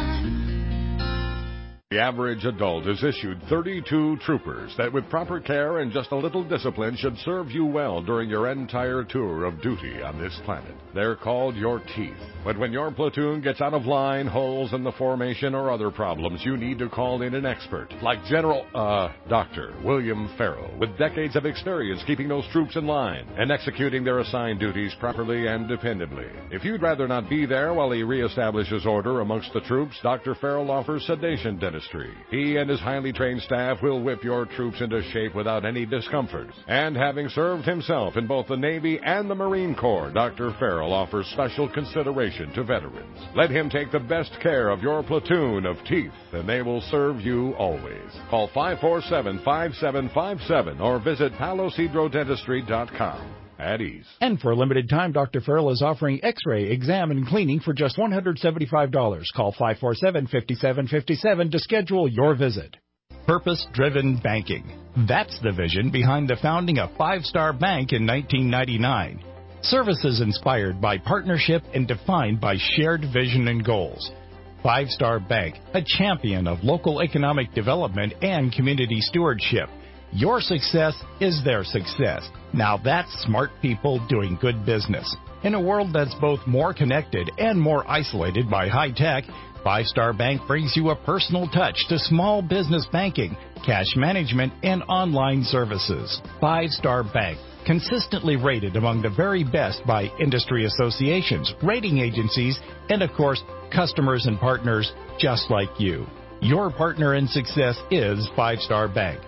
The average adult is issued 32 troopers that with proper care and just a little discipline should serve you well during your entire tour of duty on this planet. They're called your teeth. But when your platoon gets out of line, holes in the formation, or other problems, you need to call in an expert like Dr. William Farrell, with decades of experience keeping those troops in line and executing their assigned duties properly and dependably. If you'd rather not be there while he reestablishes order amongst the troops, Dr. Farrell offers sedation dentistry. He and his highly trained staff will whip your troops into shape without any discomfort. And having served himself in both the Navy and the Marine Corps, Dr. Farrell offers special consideration to veterans. Let him take the best care of your platoon of teeth, and they will serve you always. Call 547-5757 or visit palocidrodentistry.com. At ease. And for a limited time, Dr. Farrell is offering X-ray, exam, and cleaning for just $175. Call 547-5757 to schedule your visit. Purpose-driven banking. That's the vision behind the founding of Five Star Bank in 1999. Services inspired by partnership and defined by shared vision and goals. Five Star Bank, a champion of local economic development and community stewardship. Your success is their success. Now that's smart people doing good business. In a world that's both more connected and more isolated by high tech, Five Star Bank brings you a personal touch to small business banking, cash management, and online services. Five Star Bank, consistently rated among the very best by industry associations, rating agencies, and of course, customers and partners just like you. Your partner in success is Five Star Bank.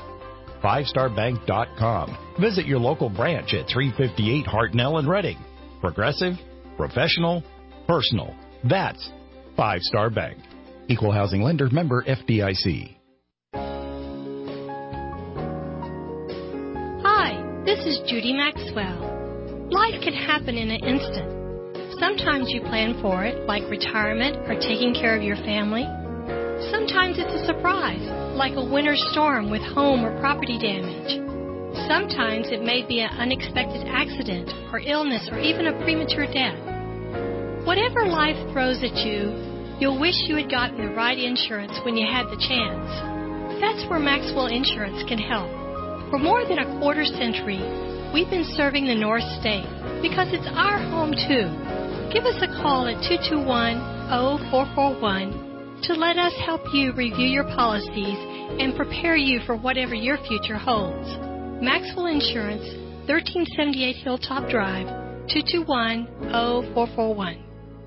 FiveStarBank.com. Visit your local branch at 358 Hartnell in Reading. Progressive, professional, personal. That's Five Star Bank. Equal housing lender, member FDIC. Hi, this is Judy Maxwell. Life can happen in an instant. Sometimes you plan for it, like retirement or taking care of your family. Sometimes it's a surprise, like a winter storm with home or property damage. Sometimes it may be an unexpected accident or illness or even a premature death. Whatever life throws at you, you'll wish you had gotten the right insurance when you had the chance. That's where Maxwell Insurance can help. For more than a quarter century, we've been serving the North State because it's our home too. Give us a call at 221-0441 to let us help you review your policies and prepare you for whatever your future holds. Maxwell Insurance, 1378 Hilltop Drive, 221-0441.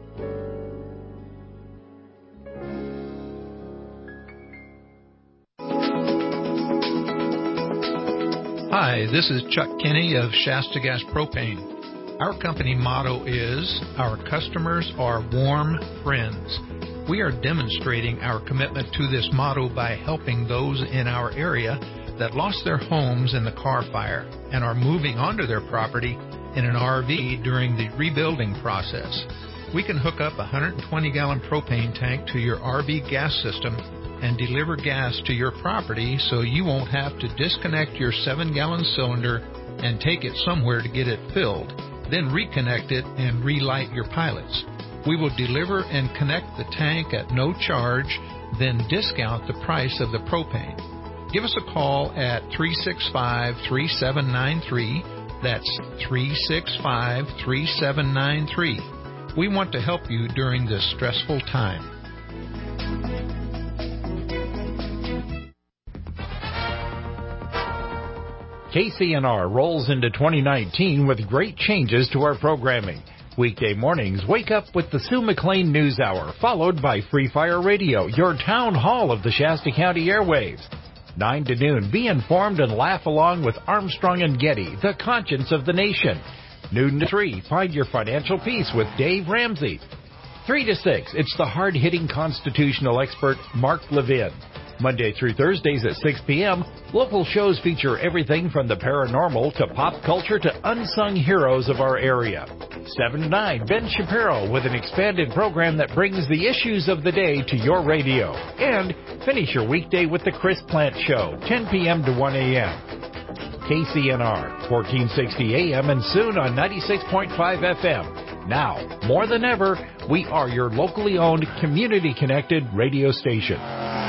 Hi, this is Chuck Kinney of Shasta Gas Propane. Our company motto is, our customers are warm friends. We are demonstrating our commitment to this motto by helping those in our area that lost their homes in the Carr Fire and are moving onto their property in an RV during the rebuilding process. We can hook up a 120-gallon propane tank to your RV gas system and deliver gas to your property so you won't have to disconnect your 7-gallon cylinder and take it somewhere to get it filled, then reconnect it and relight your pilots. We will deliver and connect the tank at no charge, then discount the price of the propane. Give us a call at 365-3793. That's 365-3793. We want to help you during this stressful time. KCNR rolls into 2019 with great changes to our programming. Weekday mornings, wake up with the Sue McLean News Hour, followed by Free Fire Radio, your town hall of the Shasta County airwaves. 9 to noon, be informed and laugh along with Armstrong and Getty, the conscience of the nation. Noon to 3, find your financial peace with Dave Ramsey. 3 to 6, it's the hard-hitting constitutional expert Mark Levin. Monday through Thursdays at 6 p.m., local shows feature everything from the paranormal to pop culture to unsung heroes of our area. 7 to 9, Ben Shapiro with an expanded program that brings the issues of the day to your radio. And finish your weekday with the Chris Plant Show, 10 p.m. to 1 a.m. KCNR, 1460 a.m. and soon on 96.5 FM. Now, more than ever, we are your locally owned, community-connected radio station.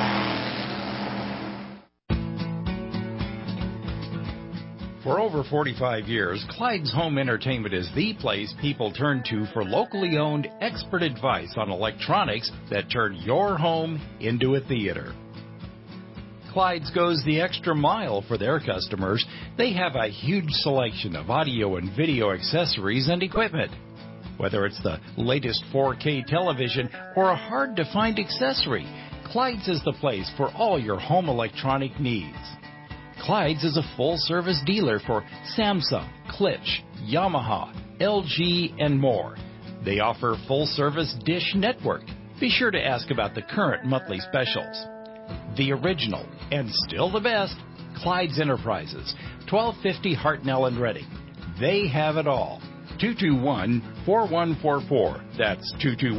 For over 45 years, Clyde's Home Entertainment is the place people turn to for locally owned expert advice on electronics that turn your home into a theater. Clyde's goes the extra mile for their customers. They have a huge selection of audio and video accessories and equipment. Whether it's the latest 4K television or a hard-to-find accessory, Clyde's is the place for all your home electronic needs. Clyde's is a full-service dealer for Samsung, Klipsch, Yamaha, LG, and more. They offer full-service Dish Network. Be sure to ask about the current monthly specials. The original, and still the best, Clyde's Enterprises, 1250 Hartnell and Reading. They have it all. 221-4144. That's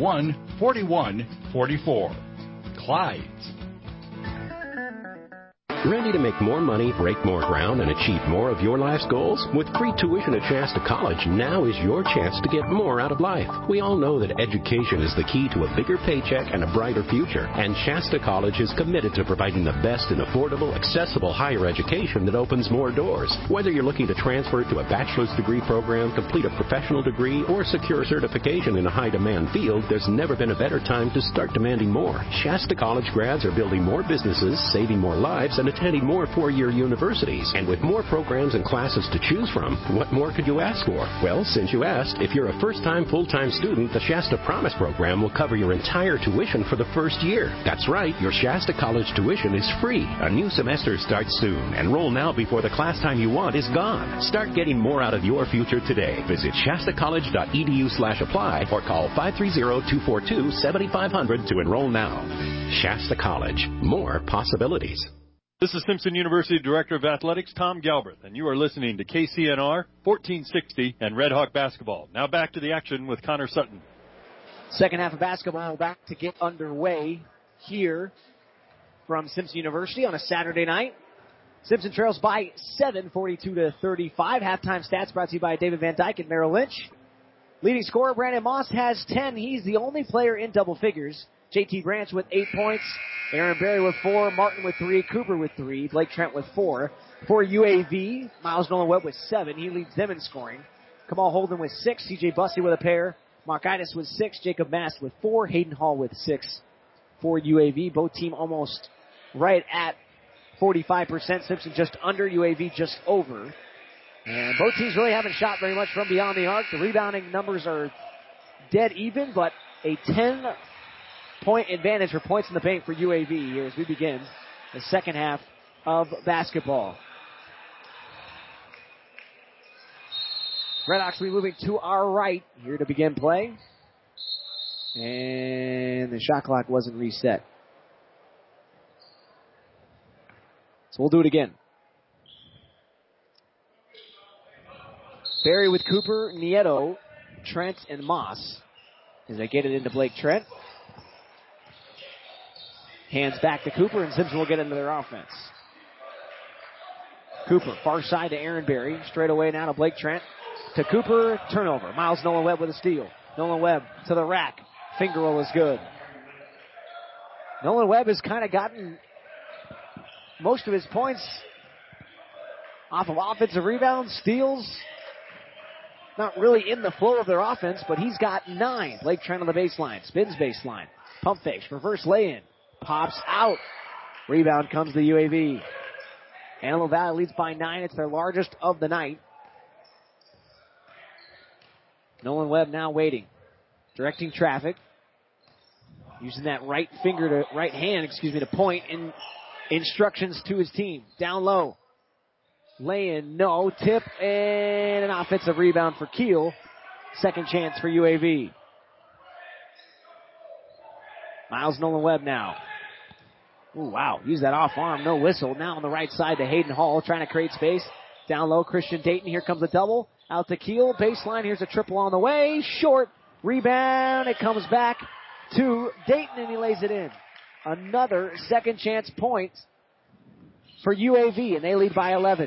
221-4144. Clyde's. Ready to make more money, break more ground, and achieve more of your life's goals? With free tuition at Shasta College, now is your chance to get more out of life. We all know that education is the key to a bigger paycheck and a brighter future, and Shasta College is committed to providing the best in affordable, accessible higher education that opens more doors. Whether you're looking to transfer to a bachelor's degree program, complete a professional degree, or secure certification in a high-demand field, there's never been a better time to start demanding more. Shasta College grads are building more businesses, saving more lives, and attending more four-year universities. And with more programs and classes to choose from, what more could you ask for? Well, since you asked, if you're a first-time full-time student, the Shasta Promise program will cover your entire tuition for the first year. That's right, your Shasta College tuition is free. A new semester starts soon. Enroll now before the class time you want is gone. Start getting more out of your future today. Visit shastacollege.edu/apply or call 530-242-7500 to enroll now. Shasta College. More possibilities. This is Simpson University Director of Athletics, Tom Galbraith, and you are listening to KCNR 1460 and Red Hawk Basketball. Now back to the action with Connor Sutton. Second half of basketball back to get underway here from Simpson University on a Saturday night. Simpson trails by 7, 42-35. Halftime stats brought to you by David Van Dyke and Merrill Lynch. Leading scorer Brandon Moss has 10. He's the only player in double figures. JT Branch with 8 points. Aaron Berry with 4. Martin with 3. Cooper with 3. Blake Trent with 4. For UAV, Miles Nolan Webb with 7. He leads them in scoring. Kamal Holden with 6. CJ Bussey with a pair. Markitis with 6. Jacob Mast with 4. Hayden Hall with 6 for UAV. Both team almost right at 45%. Simpson just under, UAV just over. And both teams really haven't shot very much from beyond the arc. The rebounding numbers are dead even, but a 10-point advantage for points in the paint for UAV here as we begin the second half of basketball. Redhawks will be moving to our right here to begin play. And the shot clock wasn't reset. So we'll do it again. Berry with Cooper, Nieto, Trent, and Moss as they get it into Blake Trent. Hands back to Cooper, and Simpson will get into their offense. Cooper, far side to Aaron Berry. Straight away now to Blake Trent. To Cooper, turnover. Miles Nolan Webb with a steal. Nolan Webb to the rack. Finger roll is good. Nolan Webb has kind of gotten most of his points off of offensive rebounds, steals. Not really in the flow of their offense, but he's got 9. Blake Trent on the baseline. Spins baseline. Pump fakes. Reverse lay-in. Pops out. Rebound comes to UAV. Antelope Valley leads by 9. It's their largest of the night. Nolan Webb now waiting. Directing traffic. Using that right hand to point in instructions to his team. Down low. Lay in, no. Tip, and an offensive rebound for Kiel. Second chance for UAV. Miles Nolan Webb now. Ooh, wow. Use that off arm. No whistle. Now on the right side to Hayden Hall. Trying to create space. Down low, Christian Dayton. Here comes a double. Out to Kiel. Baseline. Here's a triple on the way. Short. Rebound. It comes back to Dayton, and he lays it in. Another second chance point for UAV, and they lead by 11.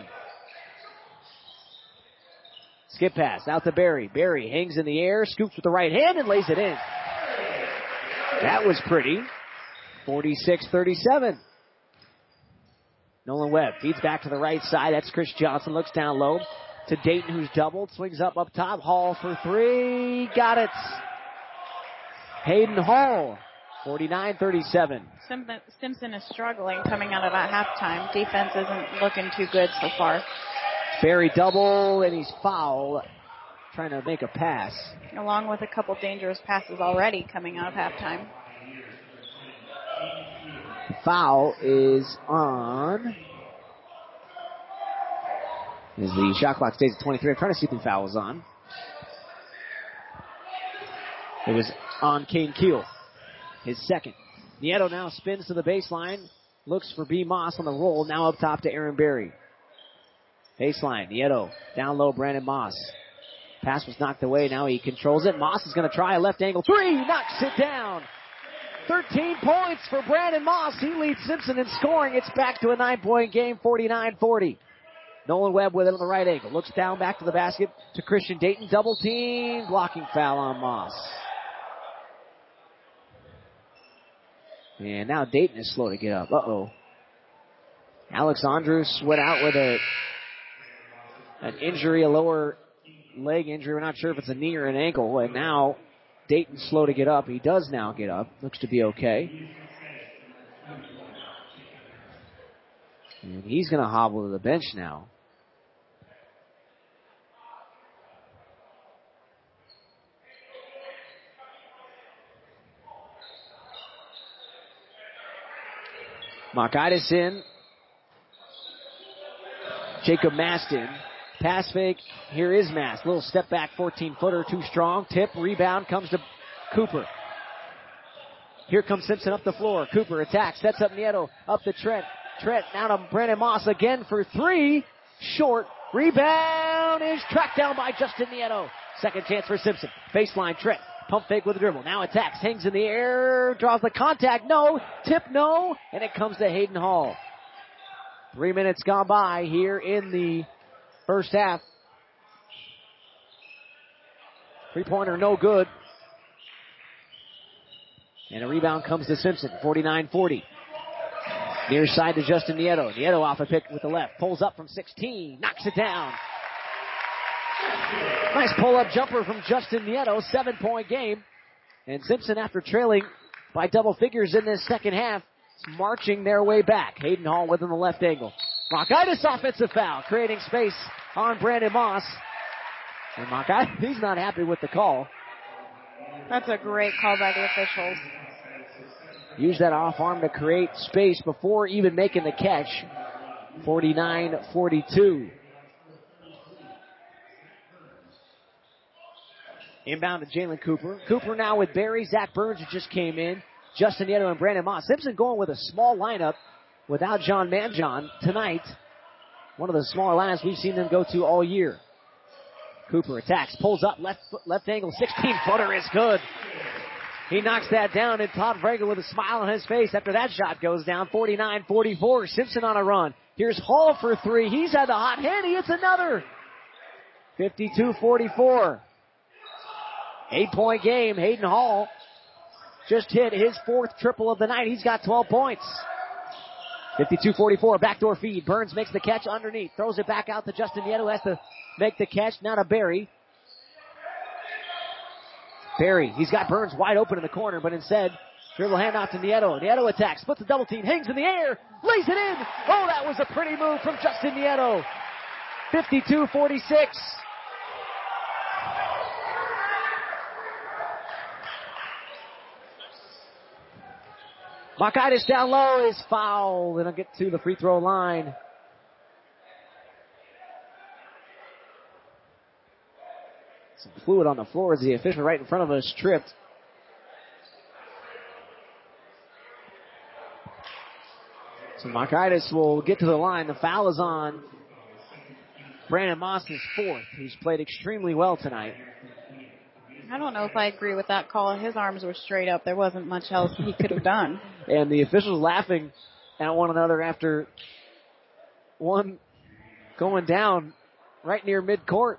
Skip pass. Out to Barry. Barry hangs in the air. Scoops with the right hand and lays it in. That was pretty. 46-37. Nolan Webb feeds back to the right side. That's Chris Johnson. Looks down low to Dayton, who's doubled. Swings up top. Hall for three. Got it. Hayden Hall. 49-37. Simpson is struggling coming out of that halftime. Defense isn't looking too good so far. Barry double, and he's fouled. Trying to make a pass. Along with a couple dangerous passes already coming out of halftime. Foul is on. As the shot clock stays at 23. I'm trying to see if the foul was on. It was on Kane Kiel. His second. Nieto now spins to the baseline. Looks for B. Moss on the roll. Now up top to Aaron Berry. Baseline. Nieto. Down low, Brandon Moss. Pass was knocked away. Now he controls it. Moss is going to try a left angle three. Knocks it down. 13 points for Brandon Moss. He leads Simpson in scoring. It's back to a 9-point game, 49-40. Nolan Webb with it on the right angle. Looks down back to the basket to Christian Dayton. Double team. Blocking foul on Moss. And now Dayton is slow to get up. Uh-oh. Alex Andrews went out with an injury, a lower leg injury. We're not sure if it's a knee or an ankle. And now Dayton's slow to get up. He does now get up. Looks to be okay. And he's going to hobble to the bench now. Markaitis in. Jacob Maston. Pass fake. Here is Mast. Little step back 14-footer. Too strong. Tip. Rebound comes to Cooper. Here comes Simpson up the floor. Cooper attacks. Sets up Nieto. Up to Trent. Trent now to Brandon Moss again for three. Short. Rebound is tracked down by Justin Nieto. Second chance for Simpson. Baseline. Trent. Pump fake with a dribble. Now attacks. Hangs in the air. Draws the contact. No. Tip. No. And it comes to Hayden Hall. 3 minutes gone by here in the first half. Three-pointer no good. And a rebound comes to Simpson. 49-40. Near side to Justin Nieto. Nieto off a pick with the left. Pulls up from 16. Knocks it down. Nice pull-up jumper from Justin Nieto. 7-point game. And Simpson, after trailing by double figures in this second half, is marching their way back. Hayden Hall within the left angle. Markaitis offensive foul, creating space on Brandon Moss. And Markaitis, he's not happy with the call. That's a great call by the officials. Use that off arm to create space before even making the catch. 49-42. Inbound to Jalen Cooper. Cooper now with Barry. Zach Burns who just came in. Justin Nieto and Brandon Moss. Simpson going with a small lineup without John Manjon tonight. One of the smaller lineups we've seen them go to all year. Cooper attacks, pulls up, left angle, 16-footer is good. He knocks that down, and Todd Vregel with a smile on his face after that shot goes down. 49-44. Simpson on a run. Here's Hall for three. He's had the hot hand. He hits another. 52-44. 8-point game. Hayden Hall just hit his fourth triple of the night. He's got 12 points. 52-44, backdoor feed. Burns makes the catch underneath. Throws it back out to Justin Nieto. Has to make the catch. Now to Barry. Barry, he's got Burns wide open in the corner, but instead Dribble handoff to Nieto. Nieto attacks, splits a double team, hangs in the air, lays it in. Oh, that was a pretty move from Justin Nieto. 52-46. Markaitis down low is fouled. It'll get to the free throw line. Some fluid on the floor as the official right in front of us tripped. So Markaitis will get to the line. The foul is on Brandon Moss's fourth, who's played extremely well tonight. I don't know if I agree with that call. His arms were straight up. There wasn't much else he could have done. And the officials laughing at one another after one going down right near midcourt.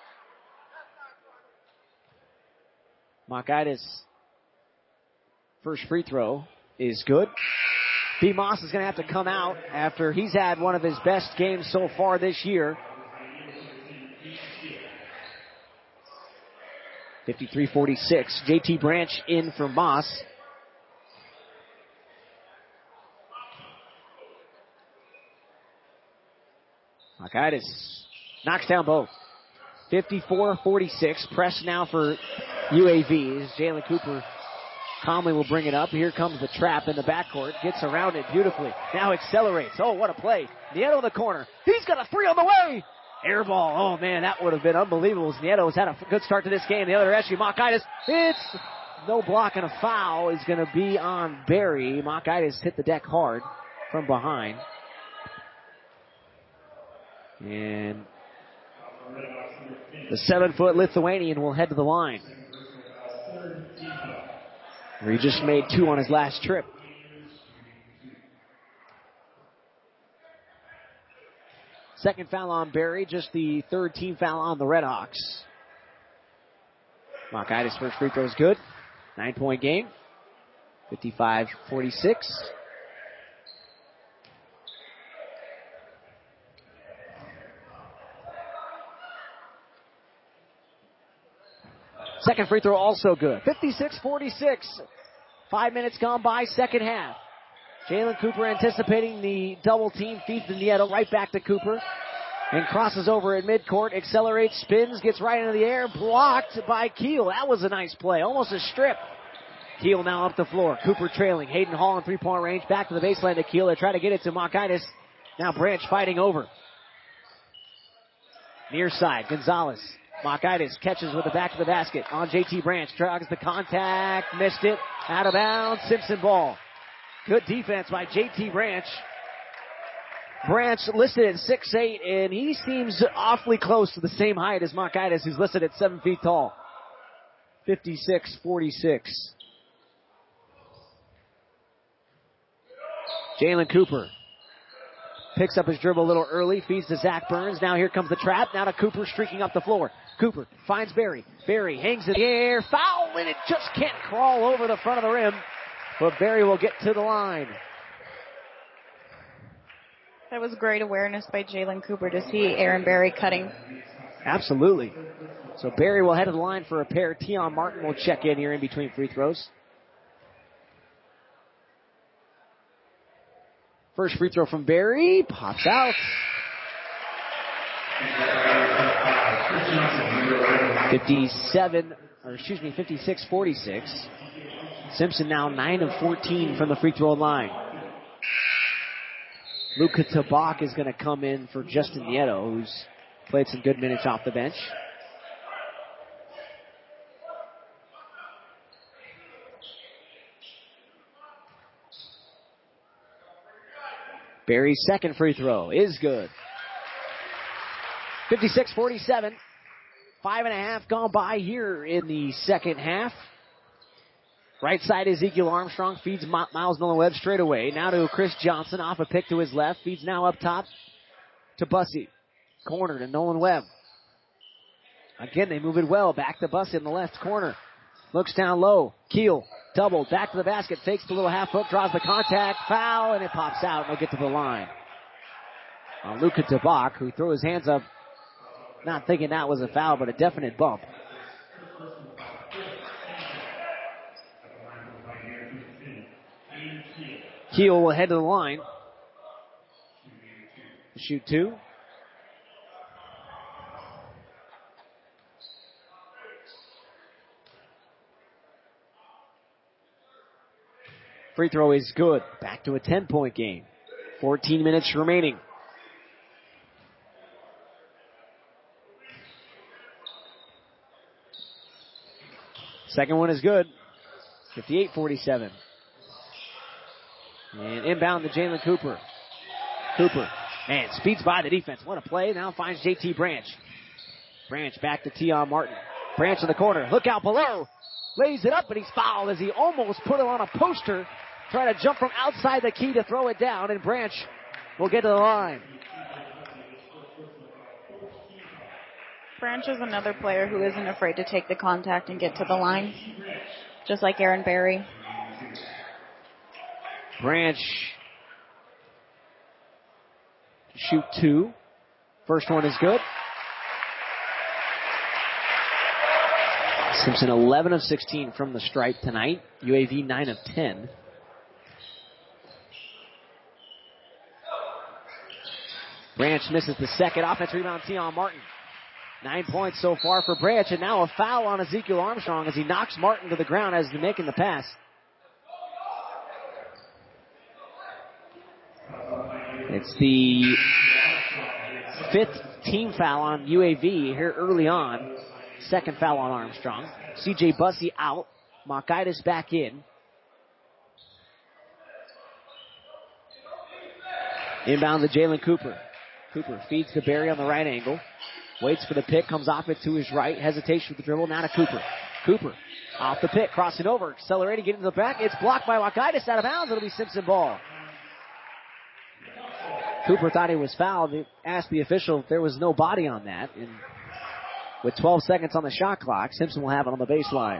Markaitis' first free throw is good. B. Moss is going to have to come out after he's had one of his best games so far this year. 53-46. JT Branch in for Moss. Markaitis knocks down both. 54-46. Press now for UAV. Jalen Cooper calmly will bring it up. Here comes the trap in the backcourt. Gets around it beautifully. Now accelerates. Oh, what a play. Nieto in the corner. He's got a three on the way. Air ball. Oh, man, that would have been unbelievable. Nieto has had a good start to this game. The other direction, Markaitis. It's no block and a foul is going to be on Barry. Markaitis hit the deck hard from behind. And the 7-foot Lithuanian will head to the line. Where he just made 2 on his last trip. Second foul on Barry, just the third team foul on the Redhawks. Markaitis' first free throw is good. 9-point game. 55-46. Second free throw also good. 56-46. 5 minutes gone by, second half. Jalen Cooper anticipating the double team, feeds to Nieto, right back to Cooper. And crosses over at midcourt, accelerates, spins, gets right into the air, blocked by Keel. That was a nice play, almost a strip. Keel now up the floor. Cooper trailing. Hayden Hall in three-point range, back to the baseline to Keel. They try to get it to Markaitis. Now Branch fighting over. Near side, Gonzalez. Markaitis catches with the back of the basket on JT Branch. Drags the contact, missed it, out of bounds, Simpson ball. Good defense by JT Branch. Branch listed at 6'8", and he seems awfully close to the same height as Markaitis, who's listed at 7 feet tall. 56-46. Jalen Cooper picks up his dribble a little early, feeds to Zach Burns. Now here comes the trap. Now to Cooper streaking up the floor. Cooper finds Barry. Barry hangs in the air. Foul, and it just can't crawl over the front of the rim. But Barry will get to the line. That was great awareness by Jalen Cooper to see Aaron Barry cutting. Absolutely. So Barry will head to the line for a pair. Tion Martin will check in here in between free throws. First free throw from Barry. Pops out. 56-46. Simpson now 9 of 14 from the free throw line. Luka Tabak is going to come in for Justin Nieto, who's played some good minutes off the bench. Barry's second free throw is good. 56-47. 5.5 gone by here in the second half. Right side, Ezekiel Armstrong feeds Miles Nolan-Webb straight away. Now to Chris Johnson, off a pick to his left. Feeds now up top to Bussey. Corner to Nolan-Webb. Again, they move it well. Back to Bussey in the left corner. Looks down low. Keel, double, back to the basket. Fakes the little half hook, draws the contact. Foul, and it pops out, and they'll get to the line. Luka Tabak, who threw his hands up, not thinking that was a foul, but a definite bump. Keel will head to the line. Shoot 2. Free throw is good. Back to a 10-point game. 14 minutes remaining. Second one is good. 58-47. And inbound to Jalen Cooper. Cooper, man, speeds by the defense. What a play. Now finds JT Branch. Branch back to Tion Martin. Branch in the corner. Look out below. Lays it up, but he's fouled as he almost put it on a poster. Trying to jump from outside the key to throw it down, and Branch will get to the line. Branch is another player who isn't afraid to take the contact and get to the line, just like Aaron Berry. Branch shoot 2. First one is good. Simpson 11 of 16 from the stripe tonight. UAV 9 of 10. Branch misses the second. Offense rebound, Tion Martin. 9 points so far for Branch, and now a foul on Ezekiel Armstrong as he knocks Martin to the ground as he's making the pass. It's the 5th team foul on UAV here early on. Second foul on Armstrong. CJ Bussey out. Mockaitis back in. Inbound to Jalen Cooper. Cooper feeds to Barry on the right angle. Waits for the pick, comes off it to his right. Hesitation with the dribble, now to Cooper. Cooper off the pick, crossing over, accelerating, getting to the back. It's blocked by Mockaitis, out of bounds. It'll be Simpson ball. Cooper thought he was fouled. He asked the official if there was no body on that. And with 12 seconds on the shot clock, Simpson will have it on the baseline.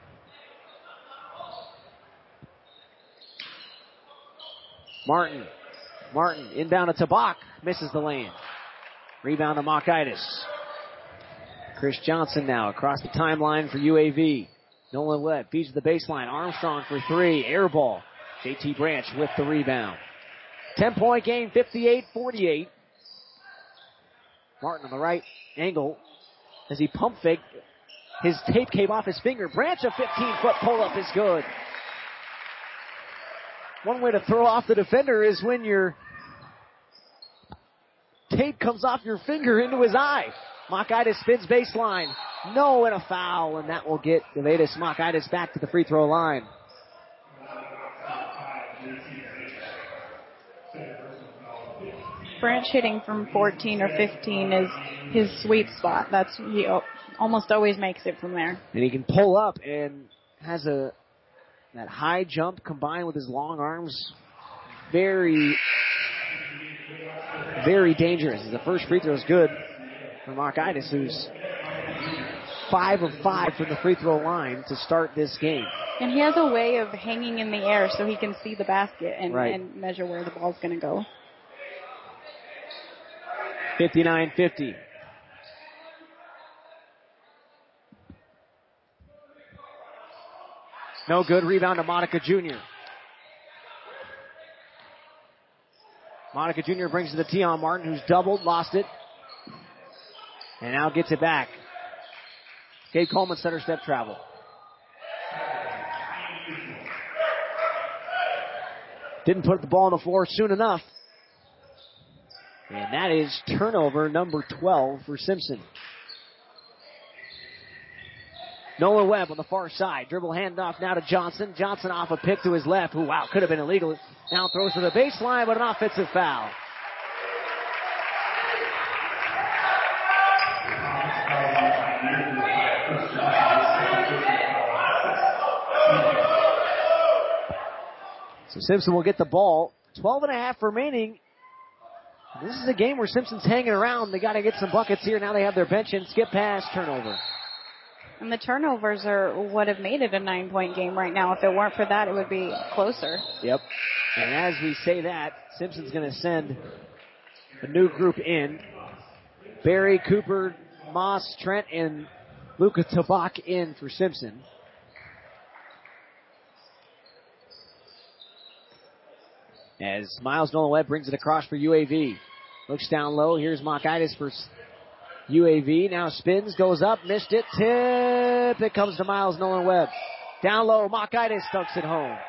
Martin inbound to Tabak, misses the lane. Rebound to Mockaitis. Chris Johnson now across the timeline for UAV. Nolan Webb feeds the baseline. Armstrong for 3. Air ball. JT Branch with the rebound. 10-point game, 58-48. Martin on the right angle as he pump faked. His tape came off his finger. Branch, a 15-foot pull-up is good. One way to throw off the defender is when your tape comes off your finger into his eye. Mockaitis spins baseline. No, and a foul, and that will get Devatus Mockaitis back to the free throw line. Branch hitting from 14 or 15 is his sweet spot. He almost always makes it from there. And he can pull up and has that high jump combined with his long arms. Very, very dangerous. The first free throw is good for Mockaitis, who's 5 of 5 from the free throw line to start this game. And he has a way of hanging in the air so he can see the basket and measure where the ball's going to go. 59-50. No good. Rebound to Monica Jr. Monica Jr. brings it to Tion Martin, who's doubled, lost it, and now gets it back. Gabe Coleman center step travel. Didn't put the ball on the floor soon enough. And that is turnover number 12 for Simpson. Nolan Webb on the far side. Dribble handoff now to Johnson. Johnson off a pick to his left. Who, wow, could have been illegal. Now throws to the baseline, but an offensive foul. So Simpson will get the ball. 12.5 remaining. This is a game where Simpson's hanging around. They got to get some buckets here. Now they have their bench in. Skip pass, turnover. And the turnovers are what have made it a 9-point game right now. If it weren't for that, it would be closer. Yep. And as we say that, Simpson's going to send a new group in. Barry, Cooper, Moss, Trent, and Luka Tabak in for Simpson. As Miles Nolan Webb brings it across for UAV. Looks down low. Here's Mockaitis for UAV. Now spins, goes up, missed it. Tip. It comes to Miles Nolan Webb. Down low, Mockaitis dunks it home.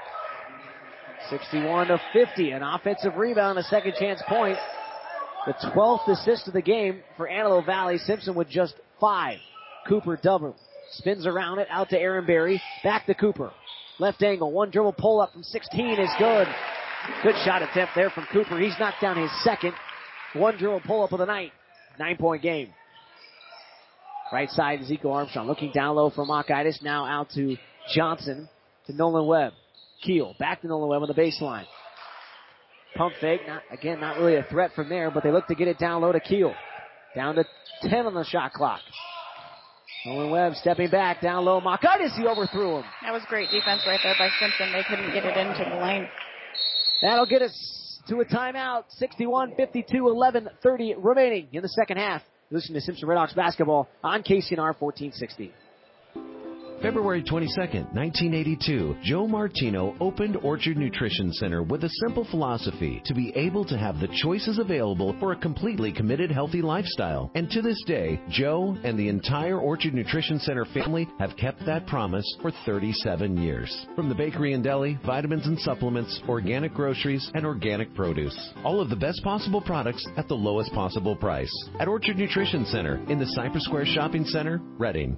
61-50. An offensive rebound, a second chance point. The 12th assist of the game for Antelope Valley. Simpson with just 5. Cooper double. Spins around it, out to Aaron Berry. Back to Cooper. Left angle, one dribble pull up from 16 is good. Good shot attempt there from Cooper. He's knocked down his second. One dribble pull up of the night. 9-point game. Right side, Ezekiel Armstrong looking down low for Mockaitis. Now out to Johnson, to Nolan Webb. Keel, back to Nolan Webb on the baseline. Pump fake, not really a threat from there, but they look to get it down low to Keel. Down to 10 on the shot clock. Nolan Webb stepping back, down low. Mockaitis, he overthrew him. That was great defense right there by Simpson. They couldn't get it into the lane. That'll get us to a timeout. 61-52, 11:30 remaining in the second half. Listen to Simpson Redhawks basketball on KCNR 1460. February 22nd, 1982, Joe Martino opened Orchard Nutrition Center with a simple philosophy to be able to have the choices available for a completely committed healthy lifestyle. And to this day, Joe and the entire Orchard Nutrition Center family have kept that promise for 37 years. From the bakery and deli, vitamins and supplements, organic groceries, and organic produce. All of the best possible products at the lowest possible price. At Orchard Nutrition Center in the Cypress Square Shopping Center, Reading.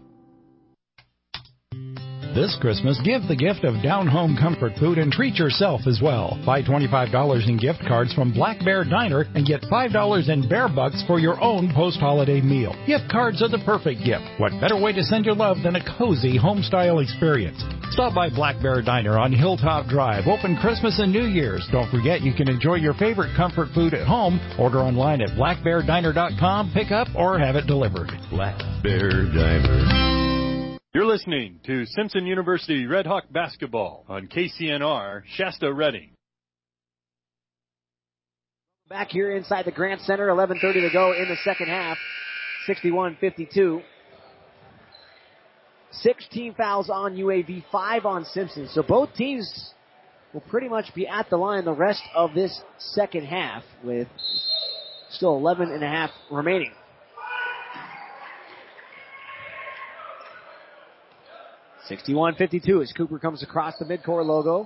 This Christmas, give the gift of down-home comfort food and treat yourself as well. Buy $25 in gift cards from Black Bear Diner and get $5 in Bear Bucks for your own post-holiday meal. Gift cards are the perfect gift. What better way to send your love than a cozy home-style experience? Stop by Black Bear Diner on Hilltop Drive, open Christmas and New Year's. Don't forget you can enjoy your favorite comfort food at home. Order online at blackbeardiner.com, pick up, or have it delivered. Black Bear Diner. You're listening to Simpson University Red Hawk basketball on KCNR, Shasta Reading. Back here inside the Grant Center, 11:30 to go in the second half, 61-52. 16 fouls on UAV, 5 on Simpson. So both teams will pretty much be at the line the rest of this second half with still 11 and a half remaining. (61-52) as Cooper comes across the midcourt logo.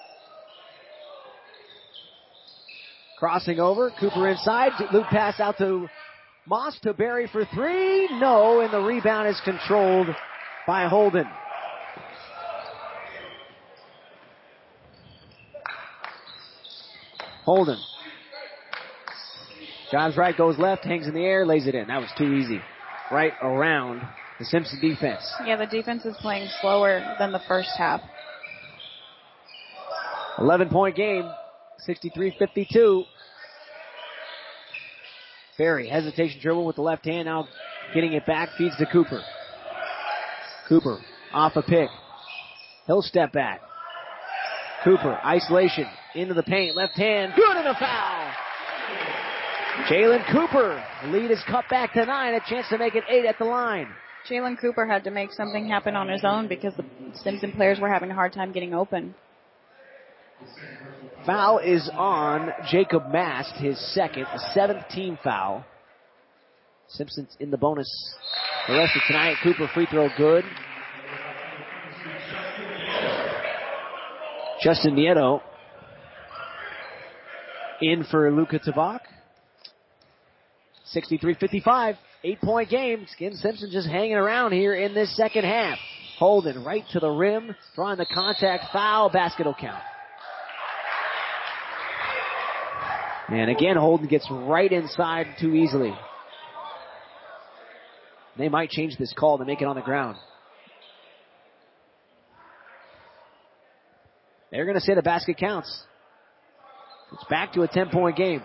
Crossing over, Cooper inside, loop pass out to Moss to Berry for 3. No, and the rebound is controlled by Holden. Holden. Johns right, goes left, hangs in the air, lays it in. That was too easy. Right around the Simpson defense. Yeah, the defense is playing slower than the first half. 11-point game, 63-52. Berry, hesitation dribble with the left hand, now getting it back, feeds to Cooper. Cooper, off a pick. He'll step back. Cooper, isolation, into the paint, left hand, good, and a foul! Jalen Cooper, the lead is cut back to 9, a chance to make it 8 at the line. Jalen Cooper had to make something happen on his own because the Simpson players were having a hard time getting open. Foul is on Jacob Mast, his second, a 7th team foul. Simpson's in the bonus the rest of tonight. Cooper free throw good. Justin Nieto in for Luka Tabak. 63-55. 8-point game. Skin Simpson just hanging around here in this second half. Holden right to the rim, drawing the contact foul. Basket will count. And again, Holden gets right inside too easily. They might change this call to make it on the ground. They're going to say the basket counts. It's back to a 10-point game.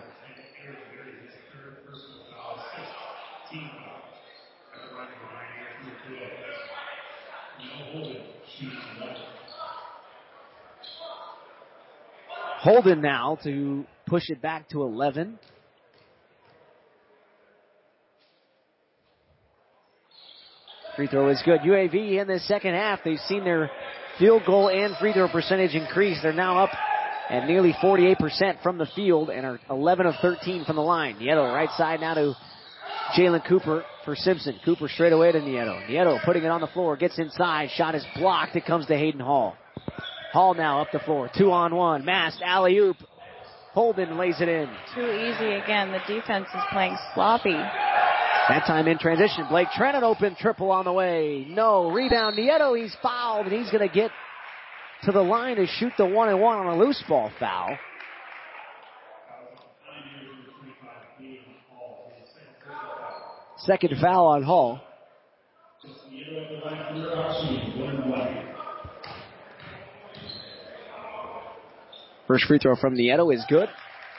Holden now to push it back to 11. Free throw is good. UAV in the second half, they've seen their field goal and free throw percentage increase. They're now up and nearly 48% from the field and are 11 of 13 from the line. Nieto right side now to Jalen Cooper for Simpson. Cooper straight away to Nieto. Nieto putting it on the floor, gets inside. Shot is blocked. It comes to Hayden Hall. Hall now up the floor. 2-on-1. Mast alley-oop. Holden lays it in. Too easy again. The defense is playing sloppy. That time in transition. Blake Trennan open triple on the way. No. Rebound. Nieto. He's fouled, and he's going to get to the line to shoot the 1-and-1 on a loose ball foul. Second foul on Hall. First free throw from Nieto is good.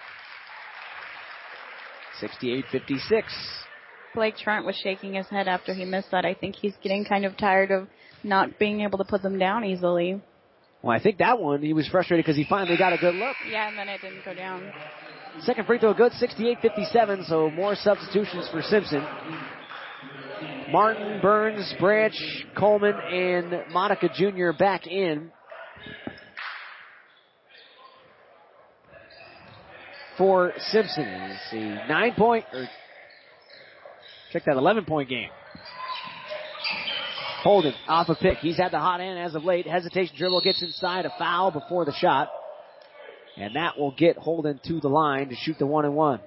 68-56. Blake Trent was shaking his head after he missed that. I think he's getting kind of tired of not being able to put them down easily. Well, I think that one, he was frustrated because he finally got a good look. Yeah, and then it didn't go down. Second free throw good, 68-57, so more substitutions for Simpson. Martin, Burns, Branch, Coleman, and Monica Jr. back in for Simpson. It's a 11-point game. Holden off a pick. He's had the hot hand as of late. Hesitation dribble, gets inside, a foul before the shot. And that will get Holden to the line to shoot the 1-and-1.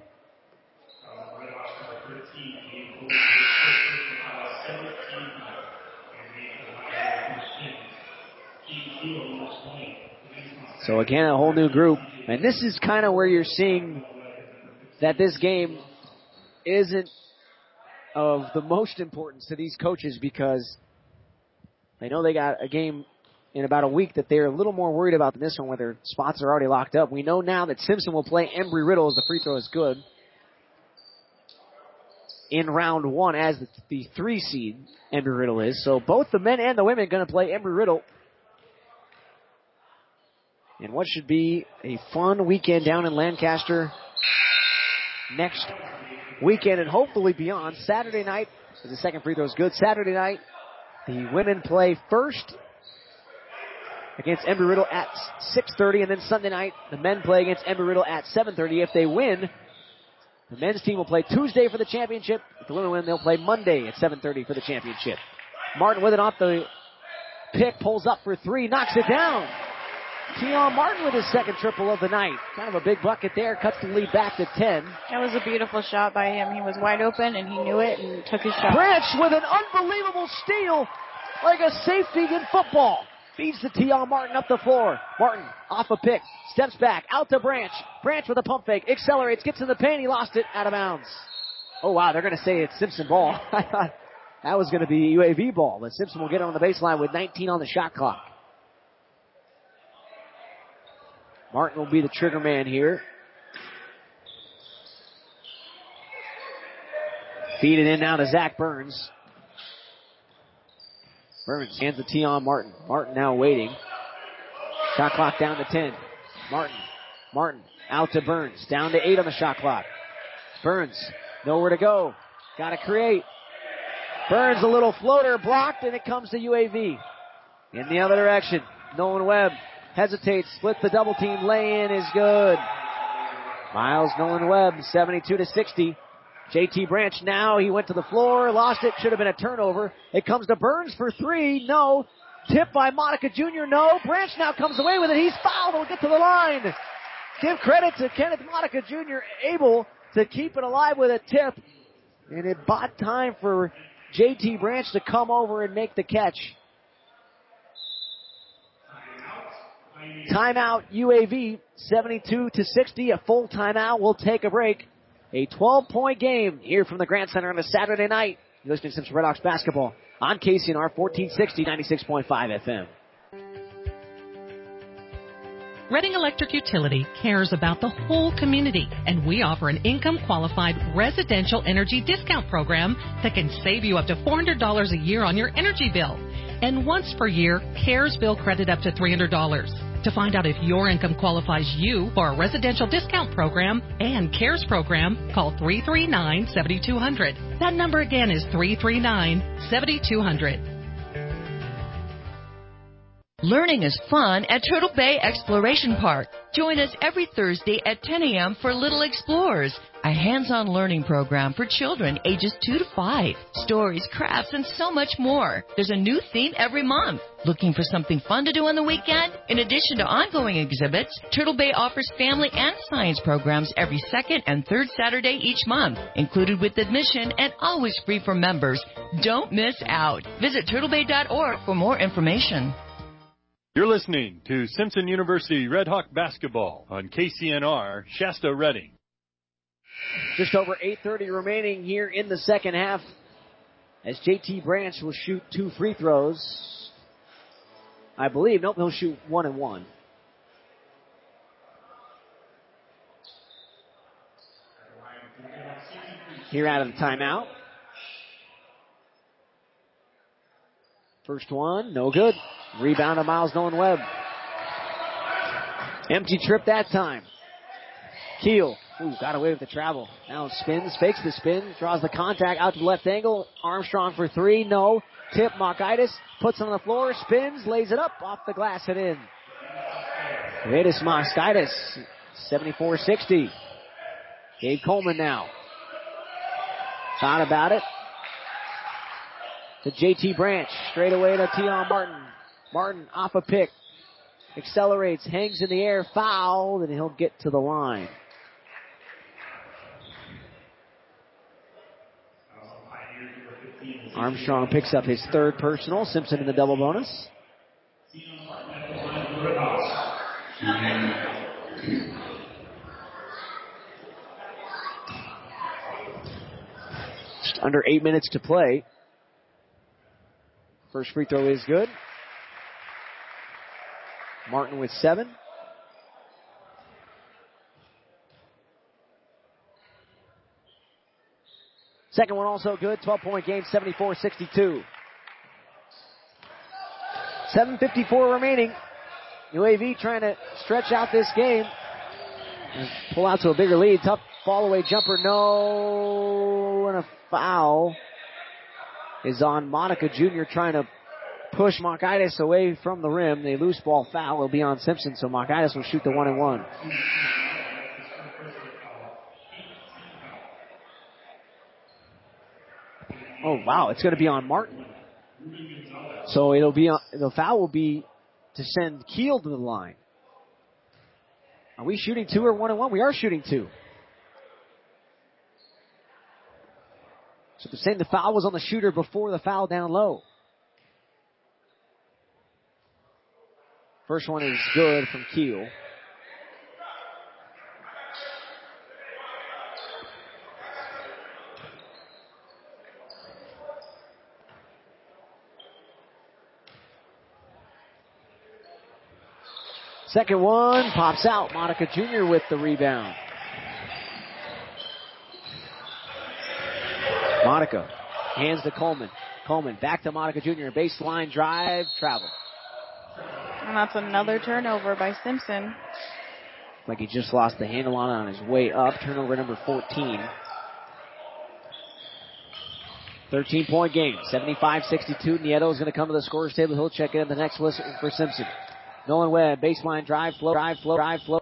So again, a whole new group. And this is kind of where you're seeing that this game isn't of the most importance to these coaches because they know they got a game in about a week that they're a little more worried about than this one where their spots are already locked up. We know now that Simpson will play Embry-Riddle as the free throw is good in round one as the 3 seed Embry-Riddle is. So both the men and the women are going to play Embry-Riddle in what should be a fun weekend down in Lancaster next weekend and hopefully beyond. Saturday night, the second free throw is good. Saturday night, the women play first against Embry-Riddle at 6:30, and then Sunday night, the men play against Embry-Riddle at 7:30. If they win, the men's team will play Tuesday for the championship. If the women win, they'll play Monday at 7:30 for the championship. Martin with it off the pick, pulls up for 3, knocks it down. Keon Martin with his second triple of the night. Kind of a big bucket there, cuts the lead back to 10. That was a beautiful shot by him. He was wide open, and he knew it and took his shot. Branch with an unbelievable steal, like a safety in football. Feeds to Keon Martin up the floor. Martin off a pick, steps back, out to Branch. Branch with a pump fake, accelerates, gets in the paint, he lost it, out of bounds. Oh wow, they're going to say it's Simpson ball. I thought that was going to be UAV ball, but Simpson will get on the baseline with 19 on the shot clock. Martin will be the trigger man here. Feed it in now to Zach Burns. Burns hands the tee on Martin. Martin now waiting. Shot clock down to 10. Martin out to Burns. Down to 8 on the shot clock. Burns nowhere to go. Got to create. Burns a little floater blocked, and it comes to UAV. In the other direction, Nolan Webb hesitates, splits the double team, lay-in is good. Miles Nolan Webb, 72-60. JT Branch now, he went to the floor, lost it, should have been a turnover. It comes to Burns for 3, no. Tipped by Monica Jr., no. Branch now comes away with it, he's fouled, will get to the line. Give credit to Kenneth Monica Jr., able to keep it alive with a tip. And it bought time for JT Branch to come over and make the catch. Timeout UAV, 72-60, a full timeout. We'll take a break. A 12-point game here from the Grant Center on a Saturday night. You're listening to Simpson Redhawks basketball on KCNR 1460, 96.5 FM. Reading Electric Utility cares about the whole community, and we offer an income-qualified residential energy discount program that can save you up to $400 a year on your energy bill. And once per year, CARES bill credit up to $300. To find out if your income qualifies you for a residential discount program and CARES program, call 339-7200. That number again is 339-7200. Learning is fun at Turtle Bay Exploration Park. Join us every Thursday at 10 a.m. for Little Explorers, a hands-on learning program for children ages 2 to 5. Stories, crafts, and so much more. There's a new theme every month. Looking for something fun to do on the weekend? In addition to ongoing exhibits, Turtle Bay offers family and science programs every second and third Saturday each month, included with admission and always free for members. Don't miss out. Visit turtlebay.org for more information. You're listening to Simpson University Red Hawk basketball on KCNR Shasta Redding. Just over 8:30 remaining here in the second half as JT Branch will shoot 2 free throws. I believe, nope, he'll shoot 1 and 1. Here out of the timeout. First one, no good. Rebound to Miles Nolan Webb. Empty trip that time. Keel, got away with the travel. Now spins, fakes the spin, draws the contact out to the left angle. Armstrong for 3, no. Tip, Mockaitis, puts it on the floor, spins, lays it up, off the glass and in. Vadas Mockaitis, 74-60. Gabe Coleman now. Thought about it. To JT Branch, straight away to Tion Martin. Martin off a pick, accelerates, hangs in the air, foul, and he'll get to the line. Armstrong picks up his 3rd personal. Simpson in the double bonus. Just under 8 minutes to play. First free throw is good. Martin with 7. Second one also good. 12-point game, 74-62. 7:54 remaining. UAV trying to stretch out this game and pull out to a bigger lead. Tough fall away jumper, no, and a foul is on Monica Jr. trying to push Mockaitis away from the rim. The loose ball foul will be on Simpson, so Mockaitis will shoot the 1 and 1. Oh, wow, it's going to be on Martin. So it'll be the foul will be to send Keel to the line. Are we shooting 2 or 1 and 1? We are shooting 2. So they're saying the foul was on the shooter before the foul down low. First one is good from Keel. Second one pops out. Monica Jr. with the rebound. Monica hands to Coleman. Coleman back to Monica Jr. Baseline drive, travel. And that's another turnover by Simpson. Like he just lost the handle on his way up. Turnover number 14. 13-point game. 75-62. Nieto is going to come to the scorer's table. He'll check in the next listen for Simpson. Nolan Webb, baseline drive, flow.